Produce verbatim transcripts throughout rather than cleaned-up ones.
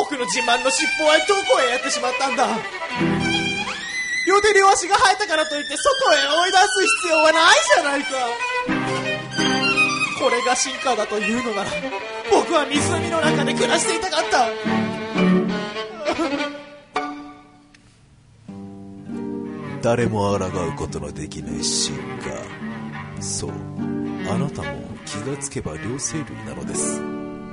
僕の自慢の尻尾はどこへやってしまったんだ。両手両足が生えたからといって外へ追い出す必要はないじゃないか。これが進化だというのなら、僕は湖の中で暮らしていたかった。 誰も抗うことのできない進化、そう、あなたも気がつけば両生類なのです。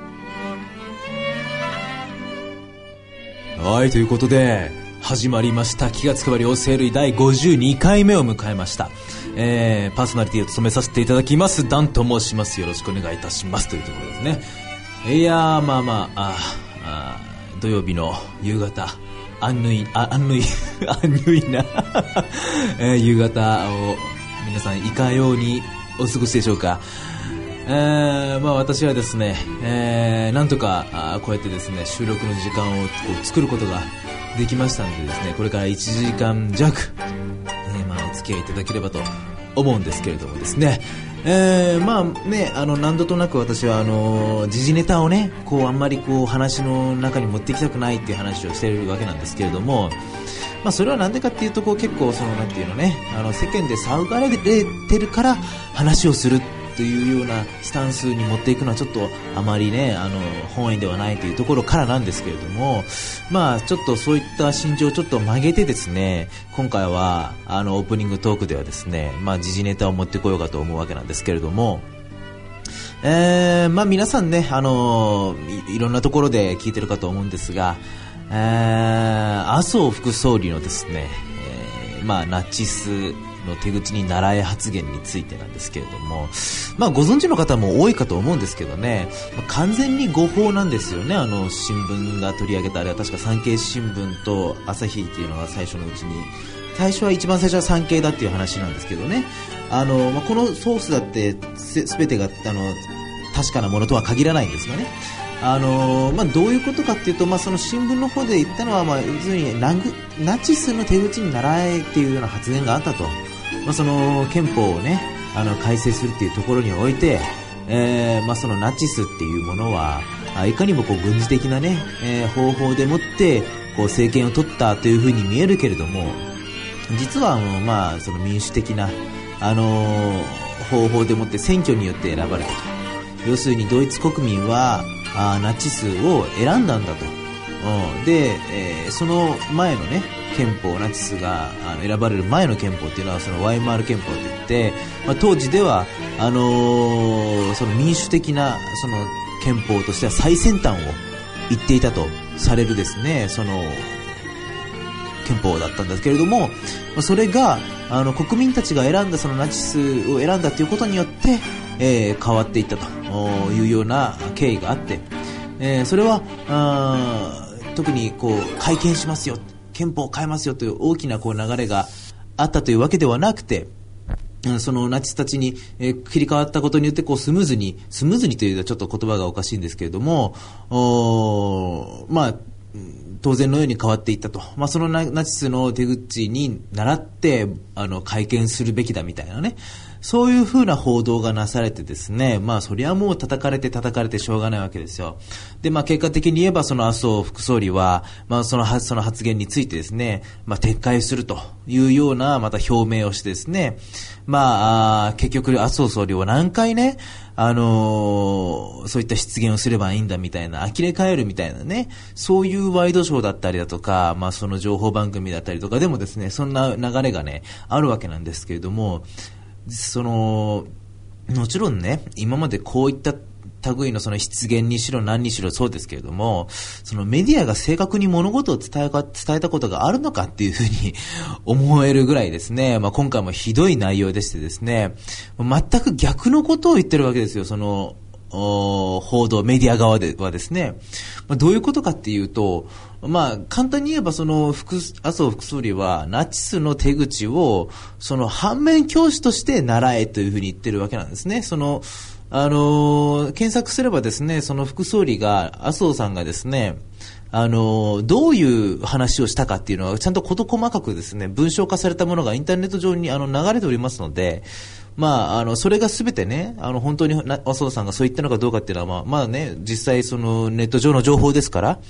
はい、ということで始まりました気がつけば両生類だいごじゅうにかいめを迎えました。えー、パーソナリティを務めさせていただきますダンと申します。よろしくお願いいたしますというところですね。いやー、まあまあ、ああ土曜日の夕方、アンヌイ、あ、アンヌイ、アンヌイな、えー、夕方を皆さんいかようにお過ごしでしょうか。えー、まあ私はですね、えー、なんとかあこうやってですね収録の時間をこう作ることができましたのでですね、これからいちじかん弱、えー、まあお付き合いいただければと思うんですけれどもですね、えー、まあね、あの何度となく私はあの時事ネタをねこうあんまりこう話の中に持ってきたくないっていう話をしているわけなんですけれども、まあそれはなんでかっていうとこう結構そのなんていうのね、あの世間で騒がれてるから話をするというようなスタンスに持っていくのはちょっとあまりね、あの本意ではないというところからなんですけれども、まあちょっとそういった心情をちょっと曲げてですね、今回はあのオープニングトークではですね、まあ時事ネタを持ってこようかと思うわけなんですけれども、えー、まあ皆さんね、あのい、いろんなところで聞いてるかと思うんですが、えー、麻生副総理のですね、えー、まあナチスの手口に習え発言についてなんですけれども、まあご存知の方も多いかと思うんですけどね、まあ、完全に誤報なんですよね。あの新聞が取り上げた、あれは確か産経新聞と朝日っていうのが最初のうちに、最初は一番最初は産経だっていう話なんですけどね、あの、まあ、このソースだってすべてがあの確かなものとは限らないんですがね、あのまあ、どういうことかっていうと、まあ、その新聞の方で言ったのは、まあ、要するにナチスの手口に習えっていうような発言があったと、まあ、その憲法をねあの改正するっていうところにおいて、えーまあ、そのナチスっていうものはいかにもこう軍事的な、ねえー、方法でもってこう政権を取ったというふうに見えるけれども、実はあの、まあ、その民主的な、あのー、方法でもって選挙によって選ばれたと。要するにドイツ国民はあナチスを選んだんだと、うん、で、えー、その前のね憲法、ナチスがあの選ばれる前の憲法っていうのはそのワイマール憲法といって、まあ、当時ではあのー、その民主的なその憲法としては最先端を言っていたとされるですね、その憲法だったんですけれども、それがあの国民たちが選んだそのナチスを選んだということによって、えー、変わっていったというような経緯があって、えー、それはあ特にこう改憲しますよ、憲法を変えますよという大きなこう流れがあったというわけではなくて、そのナチスたちに、えー、切り替わったことによってこうスムーズにスムーズにというのはちょっと言葉がおかしいんですけれども、おまあ当然のように変わっていったと、まあ、その ナ, ナチスの手口に倣ってあの改憲するべきだみたいなね、そういうふうな報道がなされてですね、まあそりゃもう叩かれて叩かれてしょうがないわけですよ。で、まあ結果的に言えばその麻生副総理は、まあそのその発言についてですね、まあ撤回するというようなまた表明をしてですね、まあ、あ結局麻生総理は何回ね、あのー、そういった失言をすればいいんだみたいな、呆れ返るみたいなね、そういうワイドショーだったりだとか、まあその情報番組だったりとかでもですね、そんな流れがね、あるわけなんですけれども、その、もちろんね、今までこういった類のその失言にしろ何にしろそうですけれども、そのメディアが正確に物事を伝えか、伝えたことがあるのかっていうふうに思えるぐらいですね、まあ今回もひどい内容でしてですね、全く逆のことを言ってるわけですよ、その、報道、メディア側ではですね、まあ、どういうことかっていうと、まあ簡単に言えばその副麻生副総理はナチスの手口をその反面教師として習えというふうに言ってるわけなんですね。そのあのー、検索すればですね、その副総理が麻生さんがですね、あのー、どういう話をしたかっていうのはちゃんと事細かくですね文章化されたものがインターネット上にあの流れておりますので、まあ、あのそれがすべてね、あの本当に麻生さんがそう言ったのかどうかっていうのは、まあ、まあね、実際そのネット上の情報ですから、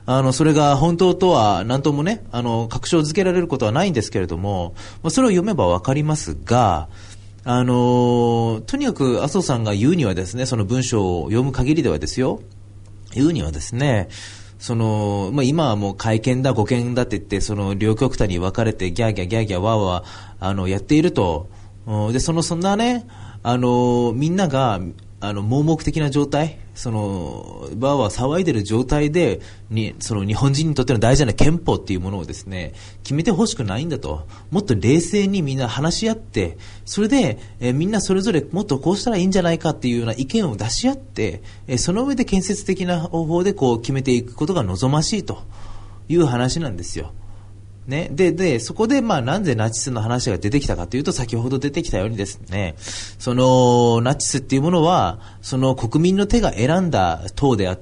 あの、それが本当とは何ともね、あの、確証づけられることはないんですけれども、まあ、それを読めばわかりますが、あの、とにかく麻生さんが言うにはですね、その文章を読む限りではですよ、言うにはですね、その、まあ、今はもう改憲だ、護憲だって言って、その両極端に分かれてギャーギャーギャーギャーワーワー、あの、やっていると。で、その、そんなね、あの、みんなが、あの、盲目的な状態、その、ワーワー騒いでる状態で、に、その日本人にとっての大事な憲法っていうものをですね、決めてほしくないんだと。もっと冷静にみんな話し合って、それで、えー、みんなそれぞれもっとこうしたらいいんじゃないかっていうような意見を出し合って、えー、その上で建設的な方法でこう決めていくことが望ましいという話なんですよ。ね、で、で、そこで、まあ、なんでナチスの話が出てきたかというと、先ほど出てきたようにですね、その、ナチスっていうものは、その国民の手が選んだ党であって、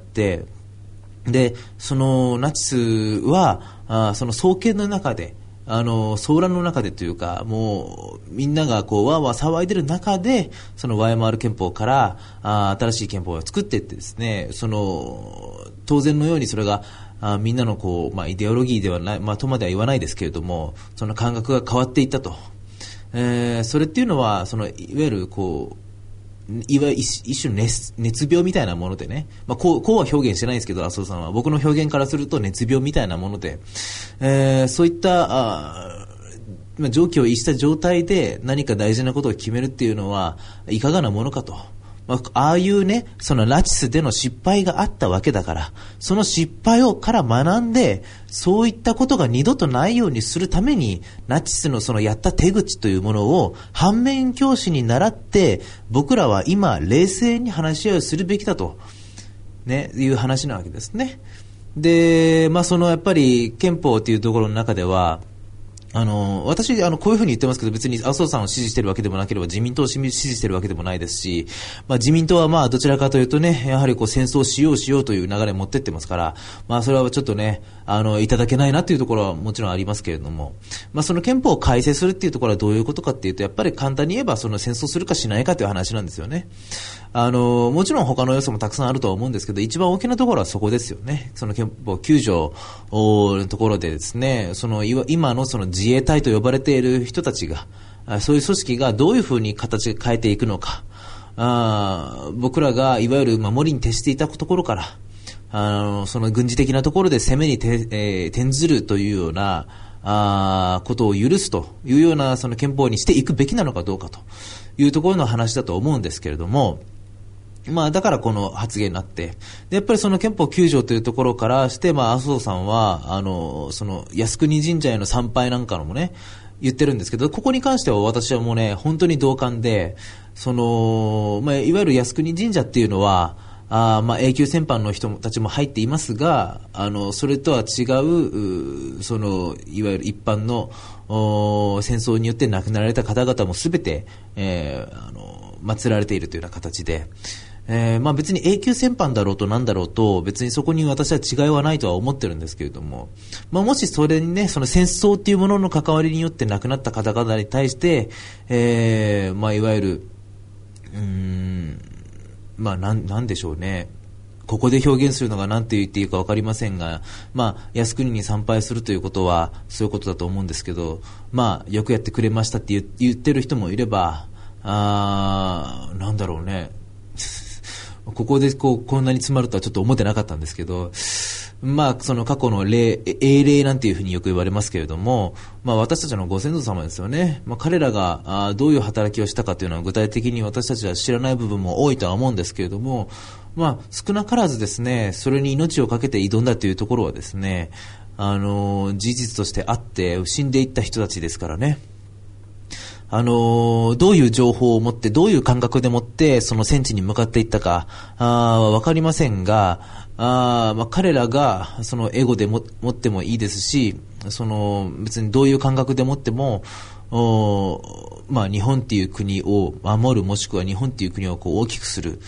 で、そのナチスは、あその創建の中で、あの、騒乱の中でというか、もう、みんながこう、わーわー騒いでる中で、そのワイマール憲法から、あ新しい憲法を作っていってですね、その、当然のようにそれが、あみんなのこう、まあ、イデオロギーではない、まあ、とまでは言わないですけれども、その感覚が変わっていったと。えー、それっていうのは、その、いわゆるこう、いわゆる一, 一種の 熱, 熱病みたいなものでね、まあ、こう、こうは表現してないんですけど、麻生さんは。僕の表現からすると熱病みたいなもので、えー、そういった、あまあ、常軌を逸した状態で何か大事なことを決めるっていうのは、いかがなものかと。まあ、ああいうね、そのナチスでの失敗があったわけだから、その失敗をから学んで、そういったことが二度とないようにするために、ナチスのそのやった手口というものを反面教師に習って、僕らは今冷静に話し合いをするべきだと、ね、いう話なわけですね。で、まあそのやっぱり憲法というところの中では、あの、私、あの、こういうふうに言ってますけど、別に麻生さんを支持しているわけでもなければ、自民党を支持しているわけでもないですし、まあ、自民党はまあ、どちらかというとね、やはりこう、戦争しようしようという流れを持ってってますから、まあ、それはちょっとね、あの、いただけないなというところはもちろんありますけれども、まあ、その憲法を改正するっていうところはどういうことかっていうと、やっぱり簡単に言えば、その戦争するかしないかという話なんですよね。あの、もちろん他の要素もたくさんあるとは思うんですけど、一番大きなところはそこですよね。その憲法きゅう条のところでですね、その、今のその自衛隊と呼ばれている人たちが、そういう組織がどういうふうに形を変えていくのか、あ僕らがいわゆる守りに徹していたところから、あのその軍事的なところで攻めにて、えー、転ずるというようなあことを許すというようなその憲法にしていくべきなのかどうかというところの話だと思うんですけれども、まあだからこの発言になって、でやっぱりその憲法きゅう条というところからして、まあ麻生さんはあのその靖国神社への参拝なんかのもね言ってるんですけど、ここに関しては私はもうね本当に同感で、そのまあいわゆる靖国神社っていうのはあまあ永久戦犯の人たちも入っていますが、あのそれとは違う、うそのいわゆる一般の戦争によって亡くなられた方々もすべて、えー、あの祀られているというような形で。えーまあ、別に永久戦犯だろうとなんだろうと別にそこに私は違いはないとは思ってるんですけれども、まあ、もしそれにねその戦争っていうものの関わりによって亡くなった方々に対して、えーまあ、いわゆるうーんまあなん、なんでしょうね、ここで表現するのが何て言っていいか分かりませんが、まあ、靖国に参拝するということはそういうことだと思うんですけど、まあ、よくやってくれましたって言、言ってる人もいれば、あなんだろうねここでこうこんなに詰まるとはちょっと思ってなかったんですけど、まあその過去の例、英霊なんていうふうによく言われますけれども、まあ私たちのご先祖様ですよね。まあ彼らがあどういう働きをしたかというのは具体的に私たちは知らない部分も多いとは思うんですけれども、まあ少なからずですね、それに命を懸けて挑んだというところはですね、あの事実としてあって死んでいった人たちですからね。あのー、どういう情報を持ってどういう感覚でもってその戦地に向かっていったかあわかりませんが、あ、まあ、彼らがそのエゴでも持ってもいいですし、その別にどういう感覚で持ってもお、まあ、日本っていう国を守るもしくは日本っていう国をこう大きくする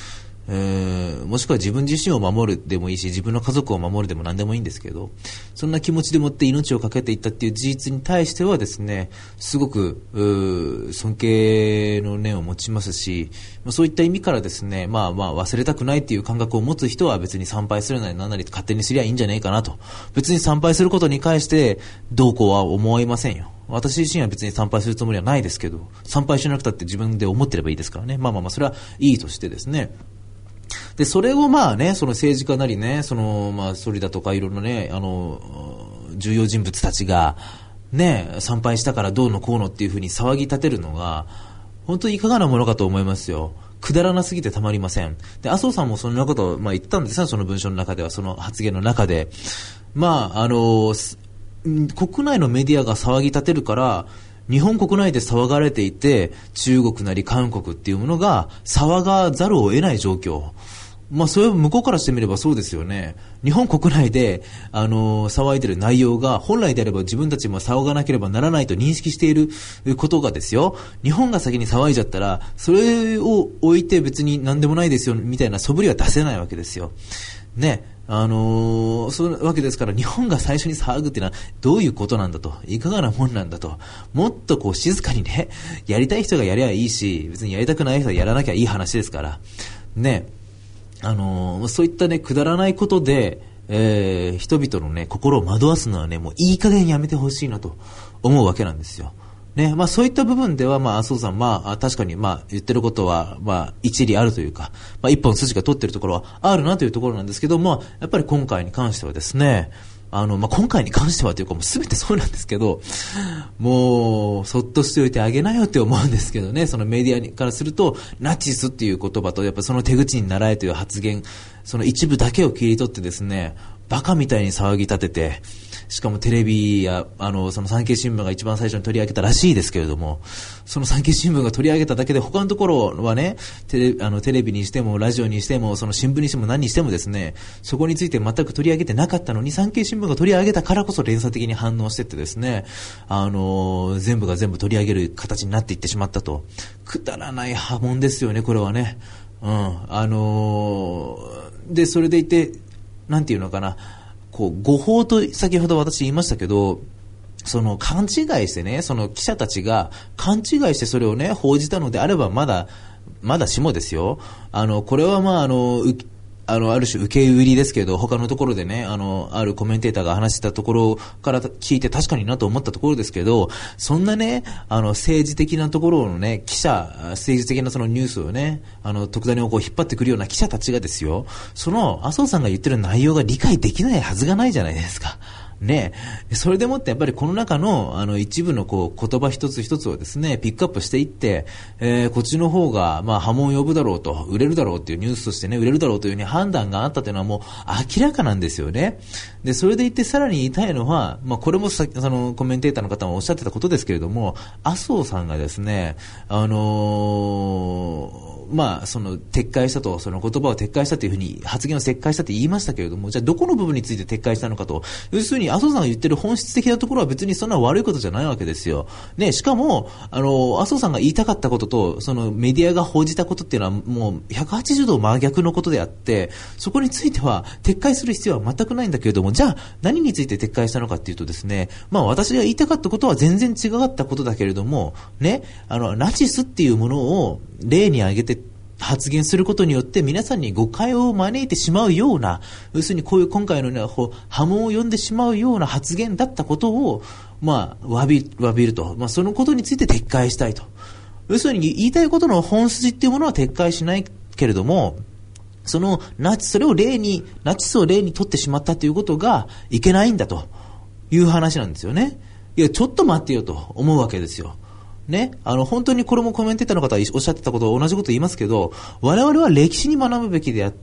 えー、もしくは自分自身を守るでもいいし、自分の家族を守るでも何でもいいんですけど、そんな気持ちでもって命を懸けていったっていう事実に対してはですね、すごく尊敬の念を持ちますし、そういった意味からですね、まあまあ忘れたくないっていう感覚を持つ人は別に参拝するなり何なり勝手にすりゃいいんじゃないかなと。別に参拝することに関してどうこうは思いませんよ。私自身は別に参拝するつもりはないですけど、参拝しなくたって自分で思ってればいいですからね。まあまあまあそれはいいとしてですね。で、それをまあね、その政治家なりね、そのまあ総理だとかいろんなね、あの重要人物たちがね、参拝したからどうのこうのっていうふうに騒ぎ立てるのが本当にいかがなものかと思いますよ。くだらなすぎてたまりません。で、麻生さんもそんなことをまあ言ったんですね、その文章の中では、その発言の中で、まああの国内のメディアが騒ぎ立てるから日本国内で騒がれていて、中国なり韓国っていうものが騒がざるを得ない状況。まあそれを向こうからしてみればそうですよね。日本国内であの騒いでる内容が本来であれば自分たちも騒がなければならないと認識していることがですよ、日本が先に騒いじゃったらそれを置いて別に何でもないですよみたいな素振りは出せないわけですよね。あのー、そういうわけですから、日本が最初に騒ぐっていうのはどういうことなんだと、いかがなもんなんだと、もっとこう静かにね、やりたい人がやりゃいいし、別にやりたくない人はやらなきゃいい話ですからね。あのー、そういったねくだらないことで、えー、人々のね心を惑わすのはね、もういい加減やめてほしいなと思うわけなんですよね。まあそういった部分では、まあ麻生さん、まあ確かにまあ言ってることはまあ一理あるというか、まあ一本筋が通ってるところはあるなというところなんですけども、やっぱり今回に関してはですね、あのまあ今回に関してはというかもう全てそうなんですけど、もうそっとしておいてあげなよって思うんですけどね。そのメディアからするとナチスっていう言葉とやっぱその手口に習えという発言、その一部だけを切り取ってですね、バカみたいに騒ぎ立てて、しかもテレビやあのその産経新聞が一番最初に取り上げたらしいですけれども、その産経新聞が取り上げただけで他のところはね、テレ、あのテレビにしてもラジオにしてもその新聞にしても何にしてもですね、そこについて全く取り上げてなかったのに、産経新聞が取り上げたからこそ連鎖的に反応してってですね、あの全部が全部取り上げる形になっていってしまったと。くだらない波紋ですよね、これはね。うん、あのー、でそれでいてなんていうのかな、こう誤報と先ほど私言いましたけど、その勘違いしてね、その記者たちが勘違いしてそれをね報じたのであればまだまだしもですよ。あのこれはまああのあのある種受け売りですけど、他のところでね、あのあるコメンテーターが話したところから聞いて確かになと思ったところですけど、そんなねあの政治的なところのね記者、政治的なそのニュースをねあの特ダネをこう引っ張ってくるような記者たちがですよ、その麻生さんが言ってる内容が理解できないはずがないじゃないですか。ね、それでもってやっぱりこの中のあの一部のこう言葉一つ一つをですねピックアップしていって、えー、こっちの方がまあ波紋を呼ぶだろうと、売れるだろうっていうニュースとしてね売れるだろうというふうに判断があったというのはもう明らかなんですよね。でそれでいってさらに言いたいのは、まあこれもさそのコメンテーターの方もおっしゃってたことですけれども、麻生さんがですねあのーまあ、その撤回したと、その言葉を撤回したというふうに発言を撤回したと言いましたけれども、じゃあどこの部分について撤回したのかと、要するに麻生さんが言ってる本質的なところは別にそんな悪いことじゃないわけですよ。ね、しかもあの麻生さんが言いたかったこととそのメディアが報じたことっていうのはもうひゃくはちじゅうど真逆のことであって、そこについては撤回する必要は全くないんだけれども、じゃあ何について撤回したのかっていうとですね、まあ私が言いたかったことは全然違ったことだけれどもね、あのナチスっていうものを例に挙げて発言することによって皆さんに誤解を招いてしまうような、要するにこういう今回のような波紋を呼んでしまうような発言だったことをまあ詫び、詫びると、まあ、そのことについて撤回したいと。要するに言いたいことの本筋っていうものは撤回しないけれども、そのナチそれを例にナチスを例に取ってしまったということがいけないんだという話なんですよね。いやちょっと待ってよと思うわけですよ。ね、あの本当にこれもコメンテーターの方がおっしゃってたことは同じこと言いますけど、我々は歴史に学ぶべきであって、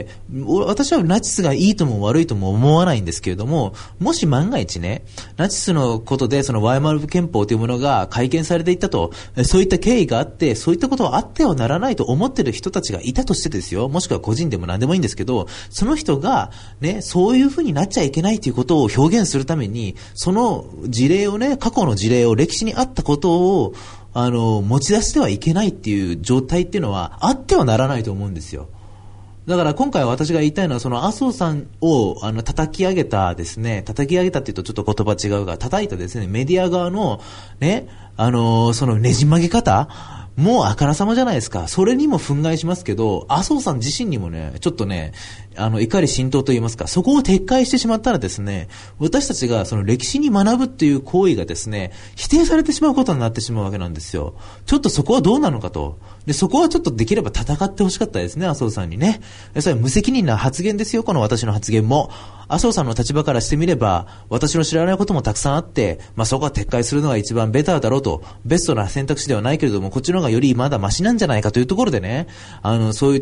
私はナチスがいいとも悪いとも思わないんですけれども、もし万が一ねナチスのことでそのワイマル憲法というものが改憲されていったと、そういった経緯があって、そういったことはあってはならないと思っている人たちがいたとしてですよ、もしくは個人でも何でもいいんですけど、その人がねそういうふうになっちゃいけないということを表現するために、その事例をね過去の事例を歴史にあったことをあの持ち出してはいけないっていう状態っていうのはあってはならないと思うんですよ。 だから今回私が言いたいのは、その麻生さんをあの叩き上げたですね、叩き上げたって言うとちょっと言葉違うが、叩いたですね、メディア側のね、あのー、そのねじ曲げ方、もうあからさまじゃないですか。それにも憤慨しますけど、麻生さん自身にもね、ちょっとね、あの、怒り心頭と言いますか、そこを撤回してしまったらですね、私たちがその歴史に学ぶっていう行為がですね、否定されてしまうことになってしまうわけなんですよ。ちょっとそこはどうなのかと。で、そこはちょっとできれば戦ってほしかったですね、麻生さんにね。それは無責任な発言ですよ、この私の発言も。麻生さんの立場からしてみれば、私の知らないこともたくさんあって、まあ、そこは撤回するのが一番ベターだろうと、ベストな選択肢ではないけれども、こっちの方がよりまだマシなんじゃないかというところでね、あの、そういった、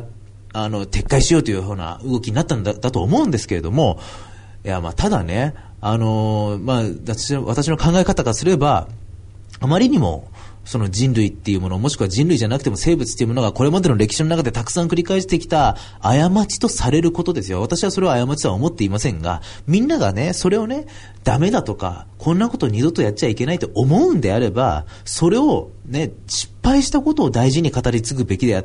あの、撤回しようというような動きになったんだ、だと思うんですけれども、いや、まあ、ただね、あの、まあ、私の、私の考え方からすれば、あまりにも、その人類っていうもの、もしくは人類じゃなくても生物っていうものがこれまでの歴史の中でたくさん繰り返してきた過ちとされることですよ。私はそれを過ちとは思っていませんが、みんながね、それをね、ダメだとか、こんなこと二度とやっちゃいけないと思うんであれば、それをね、失敗したことを大事に語り継ぐべきであって、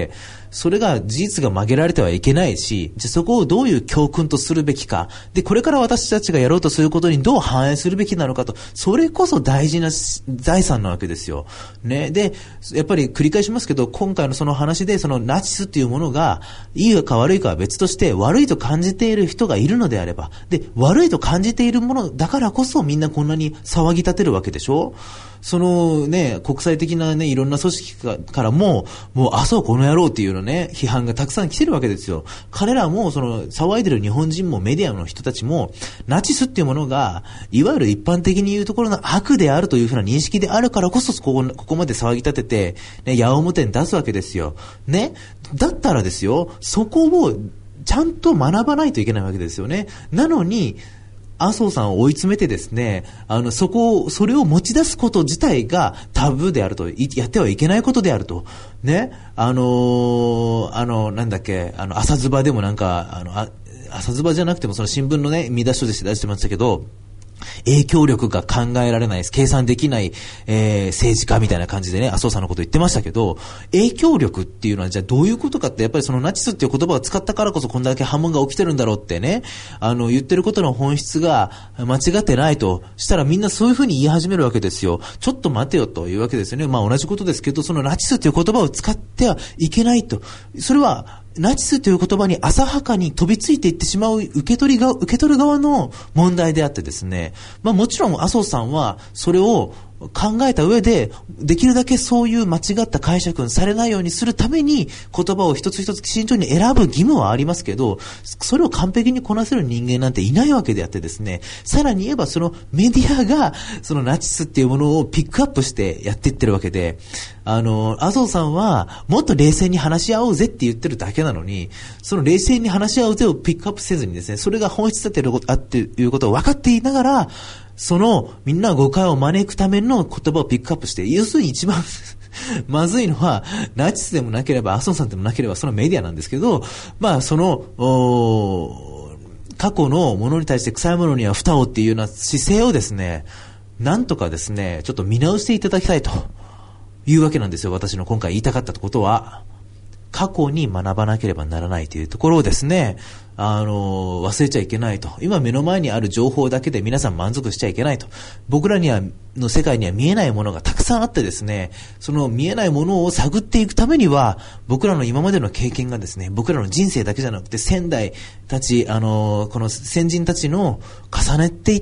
それが事実が曲げられてはいけないし、じゃあそこをどういう教訓とするべきか、で、これから私たちがやろうとすることにどう反映するべきなのかと、それこそ大事な財産なわけですよ。ね。で、やっぱり繰り返しますけど、今回のその話で、そのナチスっていうものが、いいか悪いかは別として、悪いと感じている人がいるのであれば、で、悪いと感じているものだからこそみんなこんなに騒ぎ立てるわけでしょ。そのね、国際的なね、いろんな組織からも、もう、あ、そう、この野郎っていうのね、批判がたくさん来てるわけですよ。彼らも、その、騒いでる日本人もメディアの人たちも、ナチスっていうものが、いわゆる一般的に言うところの悪であるというふうな認識であるからこそ、ここ、ここまで騒ぎ立てて、ね、矢面に出すわけですよ。ね。だったらですよ、そこを、ちゃんと学ばないといけないわけですよね。なのに、麻生さんを追い詰めてですね、あの、そこを、それを持ち出すこと自体がタブーであると、やってはいけないことであると。ね。あのー、あの、なんだっけ、あの、朝ズバでもなんか、あの、あ朝ズバじゃなくてもその新聞のね、見出しとして出してましたけど、影響力が考えられない、計算できない、えー、政治家みたいな感じでね、麻生さんのこと言ってましたけど、影響力っていうのはじゃあどういうことかって、やっぱりそのナチスっていう言葉を使ったからこそこんだけ波紋が起きてるんだろうってね、あの、言ってることの本質が間違ってないとしたらみんなそういうふうに言い始めるわけですよ。ちょっと待てよというわけですよね。まあ同じことですけど、そのナチスっていう言葉を使ってはいけないと。それは、ナチスという言葉に浅はかに飛びついていってしまう受け取りが、受け取る側の問題であってですね。まあもちろん麻生さんはそれを考えた上で、できるだけそういう間違った解釈にされないようにするために言葉を一つ一つ慎重に選ぶ義務はありますけど、それを完璧にこなせる人間なんていないわけであってですね。さらに言えばそのメディアがそのナチスっていうものをピックアップしてやっていってるわけで、あの、麻生さんはもっと冷静に話し合おうぜって言ってるだけなのに、その冷静に話し合おうぜをピックアップせずにですね、それが本質だっていうことを分かっていながら、そのみんな誤解を招くための言葉をピックアップして、要するに一番まずいのはナチスでもなければ麻生さんでもなければそのメディアなんですけど、まあその過去のものに対して臭いものには蓋をっていうような姿勢をですね、なんとかですね、ちょっと見直していただきたいというわけなんですよ。私の今回言いたかったことは、過去に学ばなければならないというところをですね、あの、忘れちゃいけないと。今目の前にある情報だけで皆さん満足しちゃいけないと。僕らには、の世界には見えないものがたくさんあってですね、その見えないものを探っていくためには、僕らの今までの経験がですね、僕らの人生だけじゃなくて、先代たち、あの、この先人たちの重ねていった、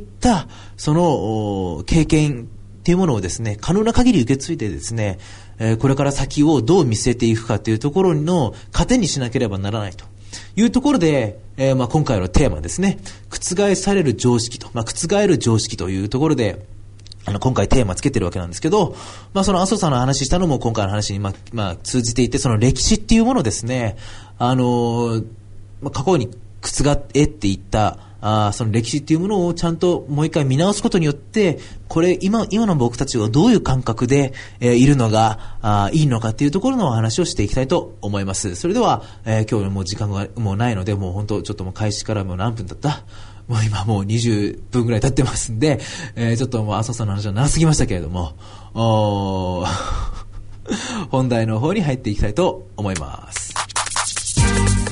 その、経験っていうものをですね、可能な限り受け継いでですね、えー、これから先をどう見据えていくかというところの糧にしなければならないというところで、えー、まあ今回のテーマですね、覆される常識と、まあ覆る常識というところで、あの今回テーマつけてるわけなんですけど、まあその麻生さんの話したのも今回の話にまあ、まあ、通じていて、その歴史っていうものですね、あのー、まあ、過去に覆っていったあその歴史っていうものをちゃんともう一回見直すことによって、これ今今の僕たちがどういう感覚で、えー、いるのがあいいのかっていうところのお話をしていきたいと思います。それでは、えー、今日もう時間がもうないので、もう本当ちょっともう開始からもう何分経った？もう今もうにじゅっぷんぐらい経ってますんで、えー、ちょっともう麻生さんの話は長すぎましたけれども、お本題の方に入っていきたいと思います。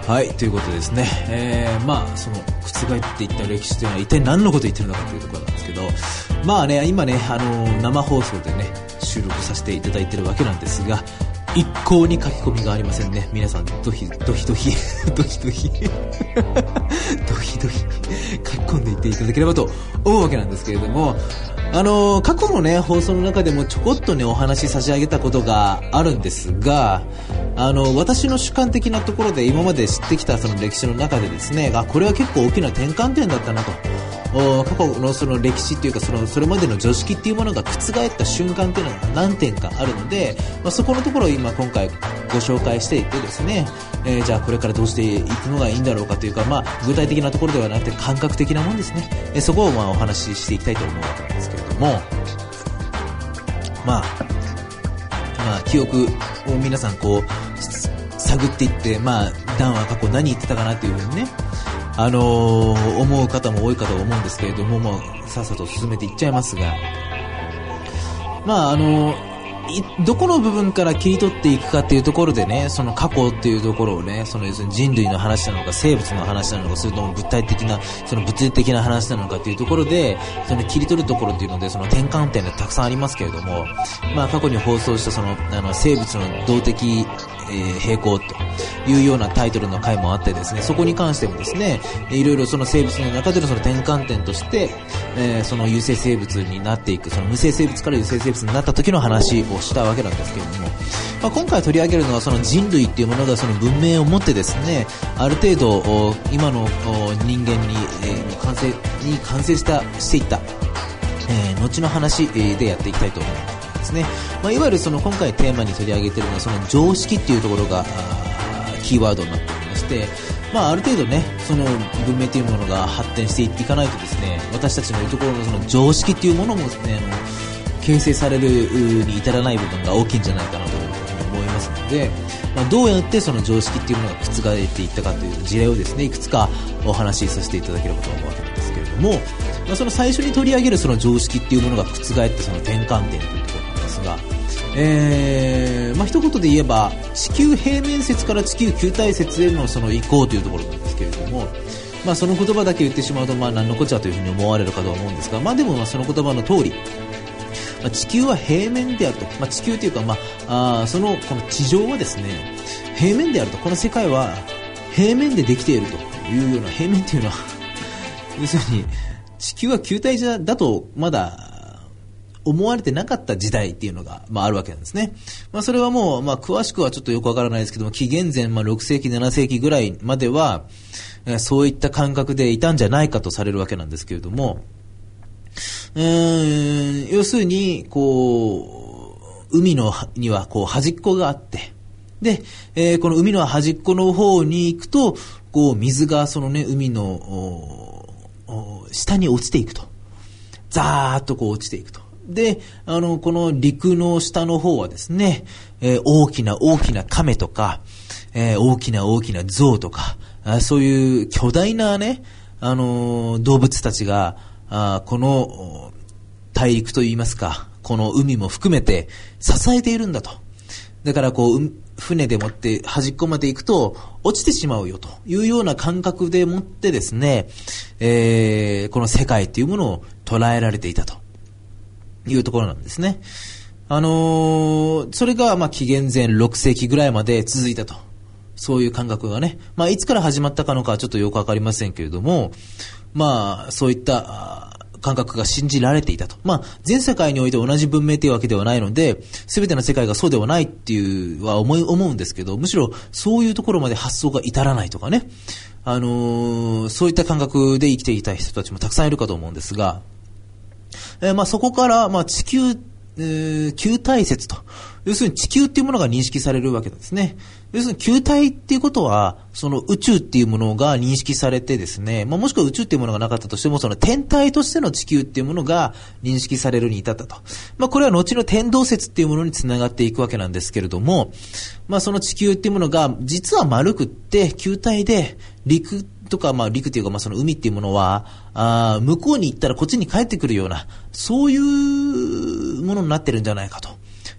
はい、ということでですね、えー、まあその覆っていった歴史というのは一体何のことを言ってるのかというところなんですけど、まあね、今ね、あの生放送でね収録させていただいてるわけなんですが、一向に書き込みがありませんね。皆さんドヒドヒドヒドヒドヒドヒドヒ書き込んでいっていただければと思うわけなんですけれども、あの過去のね放送の中でもちょこっとねお話し差し上げたことがあるんですが、あの私の主観的なところで今まで知ってきたその歴史の中でですね、あ、これは結構大きな転換点だったなと、過去のその歴史っていうかそのそれまでの常識っていうものが覆った瞬間っていうのが何点かあるので、まあ、そこのところを今今回ご紹介していってですね、えー、じゃあこれからどうしていくのがいいんだろうかというか、まあ、具体的なところではなくて感覚的なもんですね、えー、そこをまあお話ししていきたいと思うわけなんですけれども、まあ、まあ記憶を皆さんこう探っていって、まあダンは過去何言ってたかなっていうふうにね、あのー、思う方も多いかと思うんですけれども、もうさっさと進めていっちゃいますが、まああのーどこの部分から切り取っていくかっていうところでね、その過去っていうところをね、その要するに人類の話なのか生物の話なのか、それとも物体的なその物理的な話なのかっていうところで、その切り取るところっていうのでその転換点がたくさんありますけれども、まあ過去に放送したそのあの生物の動的、えー、平衡というようなタイトルの回もあってですね、そこに関してもですね、いろいろその生物の中でのその転換点として、えー、その有性生物になっていく、その無性生物から有性生物になった時の話をしたわけなんですけれども、まあ、今回取り上げるのはその人類っていうものがその文明を持ってですね、ある程度今の人間に、えー、完成に完成したしていった、えー、後の話でやっていきたいと思いますね。まあ、いわゆるその今回テーマに取り上げているのはその常識っていうところがキーワードになっておりまして、まあ、ある程度ねその文明というものが発展していかないとですね、私たちのいるところのその常識っていうものもですね、あの形成されるに至らない部分が大きいんじゃないかなと思いますので、まあ、どうやってその常識っていうものが覆っていったかという事例をですねいくつかお話しさせていただければと思うわけなんですけれども、まあ、その最初に取り上げるその常識っていうものが覆ってその転換点というところなんですが、えーまあ、一言で言えば地球平面説から地球球体説へのその移行というところなんですけれども、まあ、その言葉だけ言ってしまうとまあ何のこっちゃというふうに思われるかと思うんですが、まあ、でもまあその言葉の通り、まあ、地球は平面であると、まあ、地球というか、まあ、あそのこの地上はですね平面であると、この世界は平面でできているというような、平面というのは要するに地球は球体だとまだ思われてなかった時代っていうのが、まあ、あるわけなんですね。まあ、それはもう、まあ、詳しくはちょっとよくわからないですけども、紀元前、まあ、ろくせいきななせいきぐらいまでは、えー、そういった感覚でいたんじゃないかとされるわけなんですけれども、えー、要するにこう海のにはこう端っこがあって、で、えー、この海の端っこの方に行くとこう水がそのね海の下に落ちていくと、ザーッとこう落ちていくと。で、あのこの陸の下の方はですね、えー、大きな大きな亀とか、えー、大きな大きな象とか、あそういう巨大なね、あのー、動物たちがあこの大陸といいますか、この海も含めて支えているんだと。だからこう船でもって端っこまで行くと落ちてしまうよというような感覚でもってですね、えー、この世界というものを捉えられていたというところなんですね。あのー、それがまあ紀元前ろくせいきぐらいまで続いたと。そういう感覚がね、まあいつから始まったかのかはちょっとよくわかりませんけれども、まあそういった感覚が信じられていたと。まあ全世界において同じ文明というわけではないので、全ての世界がそうではないっていうは思い思うんですけど、むしろそういうところまで発想が至らないとかね、あのー、そういった感覚で生きていた人たちもたくさんいるかと思うんですが、えー、まあそこからまあ地球、えー、球体説と、要するに地球っていうものが認識されるわけなんですね。要するに球体っていうことはその宇宙っていうものが認識されてですね、まあ、もしくは宇宙っていうものがなかったとしてもその天体としての地球っていうものが認識されるに至ったと。まあ、これは後の天動説っていうものにつながっていくわけなんですけれども、まあ、その地球っていうものが実は丸くって球体で、陸とかまあ陸っていうかまあその海っていうものはあ向こうに行ったらこっちに帰ってくるようなそういうものになってるんじゃないかと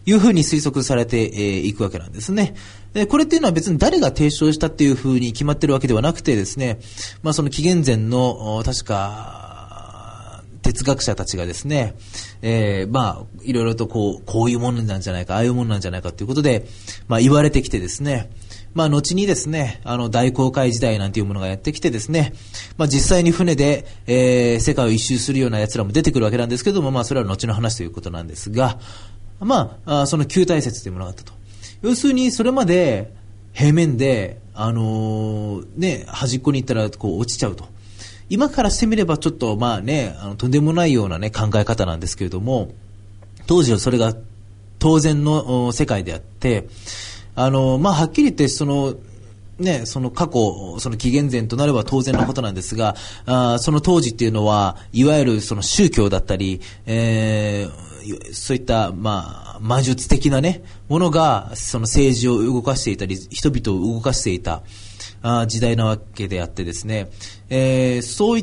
いうふうに推測されてい、えー、くわけなんですね。で、これっていうのは別に誰が提唱したっていうふうに決まってるわけではなくてですね、まあその紀元前の、確か、哲学者たちがですね、えー、まあ、いろいろとこう、こういうものなんじゃないか、ああいうものなんじゃないかということで、まあ言われてきてですね、まあ後にですね、あの大航海時代なんていうものがやってきてですね、まあ実際に船で、えー、世界を一周するような奴らも出てくるわけなんですけども、まあそれは後の話ということなんですが、まあ、あその球体説というものがあったと。要するにそれまで平面で、あのー、ね、端っこに行ったらこう落ちちゃうと。今からしてみればちょっとまあね、あのとんでもないようなね考え方なんですけれども、当時はそれが当然の世界であって、あのー、まあはっきり言ってそのね、その過去、その紀元前となれば当然のことなんですが、あその当時っていうのは、いわゆるその宗教だったり、えーそういった、まあ、魔術的なね、ものが、その政治を動かしていたり、人々を動かしていた、あ時代なわけであってですね、えー、そういった、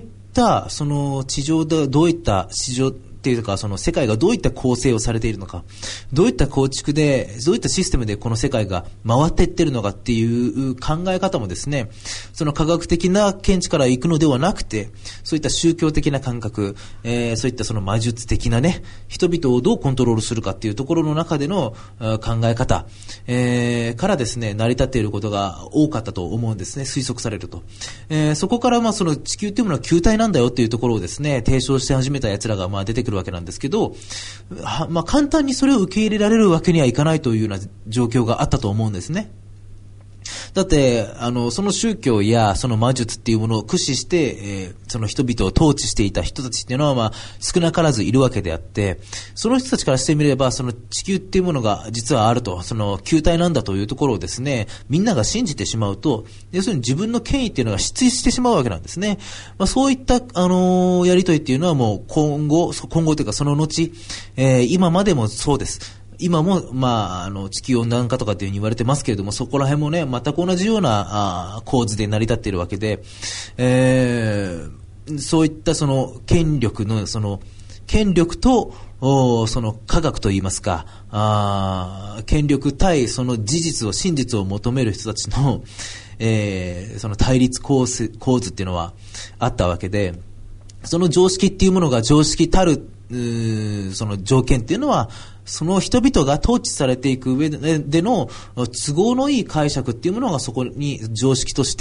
その地上でどういった市場っていうか、その世界がどういった構成をされているのか、どういった構築で、どういったシステムでこの世界が回っていっているのかっていう考え方もですね、その科学的な見地から行くのではなくて、そういった宗教的な感覚、えー、そういったその魔術的なね、人々をどうコントロールするかっていうところの中での考え方、えー、からですね、成り立っていることが多かったと思うんですね、推測されると。えー、そこからまあその地球っていうものは球体なんだよっていうところをですね、提唱して始めた奴らがまあ出てくるわけなんですけど、まあ簡単にそれを受け入れられるわけにはいかないというような状況があったと思うんですね。だって、あの、その宗教やその魔術っていうものを駆使して、えー、その人々を統治していた人たちっていうのは、まあ、少なからずいるわけであって、その人たちからしてみれば、その地球っていうものが実はあると、その球体なんだというところをですね、みんなが信じてしまうと、要するに自分の権威っていうのが失墜してしまうわけなんですね。まあ、そういった、あのー、やりとりっていうのはもう今後、今後というかその後、えー、今までもそうです。今も、まあ、あの、地球温暖化とかっていうふうに言われてますけれども、そこら辺もね、全く同じようなあ構図で成り立っているわけで、えー、そういったその権力の、その、権力と、おその科学といいますか、あ権力対その事実を、真実を求める人たちの、えー、その対立構図、構図っていうのはあったわけで、その常識っていうものが常識たる、その条件っていうのは、その人々が統治されていく上での都合のいい解釈っていうものがそこに常識として、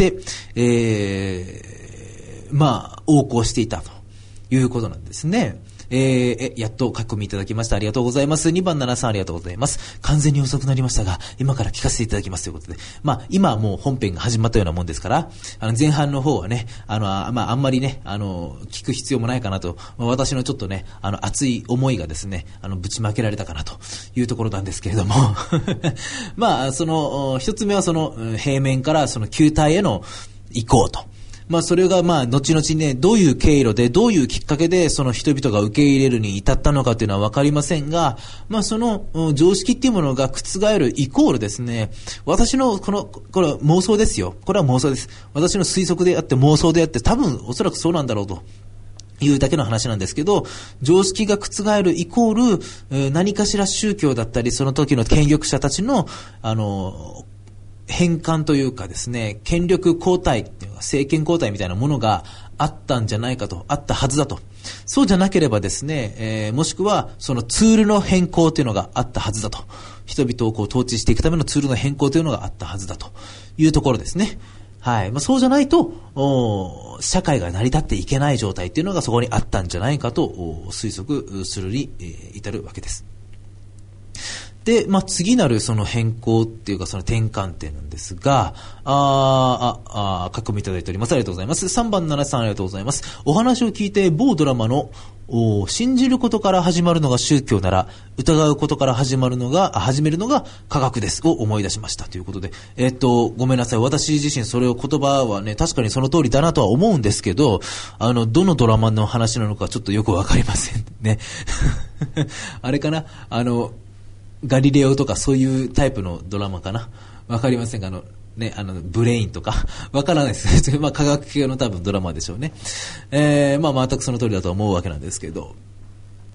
えー、まあ、横行していたということなんですね。えー、やっと書き込みいただきました。ありがとうございます。にばんななさんありがとうございます。完全に遅くなりましたが、今から聞かせていただきますということで。まあ、今はもう本編が始まったようなもんですから、あの、前半の方はね、あの、まあ、あんまりね、あの、聞く必要もないかなと、まあ、私のちょっとね、あの、熱い思いがですね、あの、ぶちまけられたかなというところなんですけれども。まあ、その、一つ目はその、平面からその球体への移行と。まあそれがまあ後々ね、どういう経路でどういうきっかけでその人々が受け入れるに至ったのかというのはわかりませんが、まあその常識っていうものが覆るイコールですね、私のこの、これは妄想ですよ。これは妄想です。私の推測であって妄想であって多分おそらくそうなんだろうと。いうだけの話なんですけど、常識が覆るイコール、えー、何かしら宗教だったりその時の権力者たちのあの変換というかですね、権力交代っていうか政権交代みたいなものがあったんじゃないかと、あったはずだと。そうじゃなければですね、えー、もしくはそのツールの変更というのがあったはずだと。人々をこう統治していくためのツールの変更というのがあったはずだというところですね。はい。まあ、そうじゃないと、お社会が成り立っていけない状態っていうのがそこにあったんじゃないかと推測するに、えー、至るわけです。で、まあ、次なるその変更っていうかその転換点なんですが、あー、あ、あ、書き込みいただいております。ありがとうございます。さんばんななさんありがとうございます。お話を聞いて某ドラマのお信じることから始まるのが宗教なら疑うことから始まるのが始めるのが科学ですを思い出しましたということで、えっとごめんなさい、私自身それを言葉はね確かにその通りだなとは思うんですけど、あのどのドラマの話なのかちょっとよくわかりませんねあれかな、あのガリレオとかそういうタイプのドラマかな、わかりませんが、あのね、あのブレインとかわからないですまあ科学系の多分ドラマでしょうね。えー、まあ全くその通りだと思うわけなんですけど、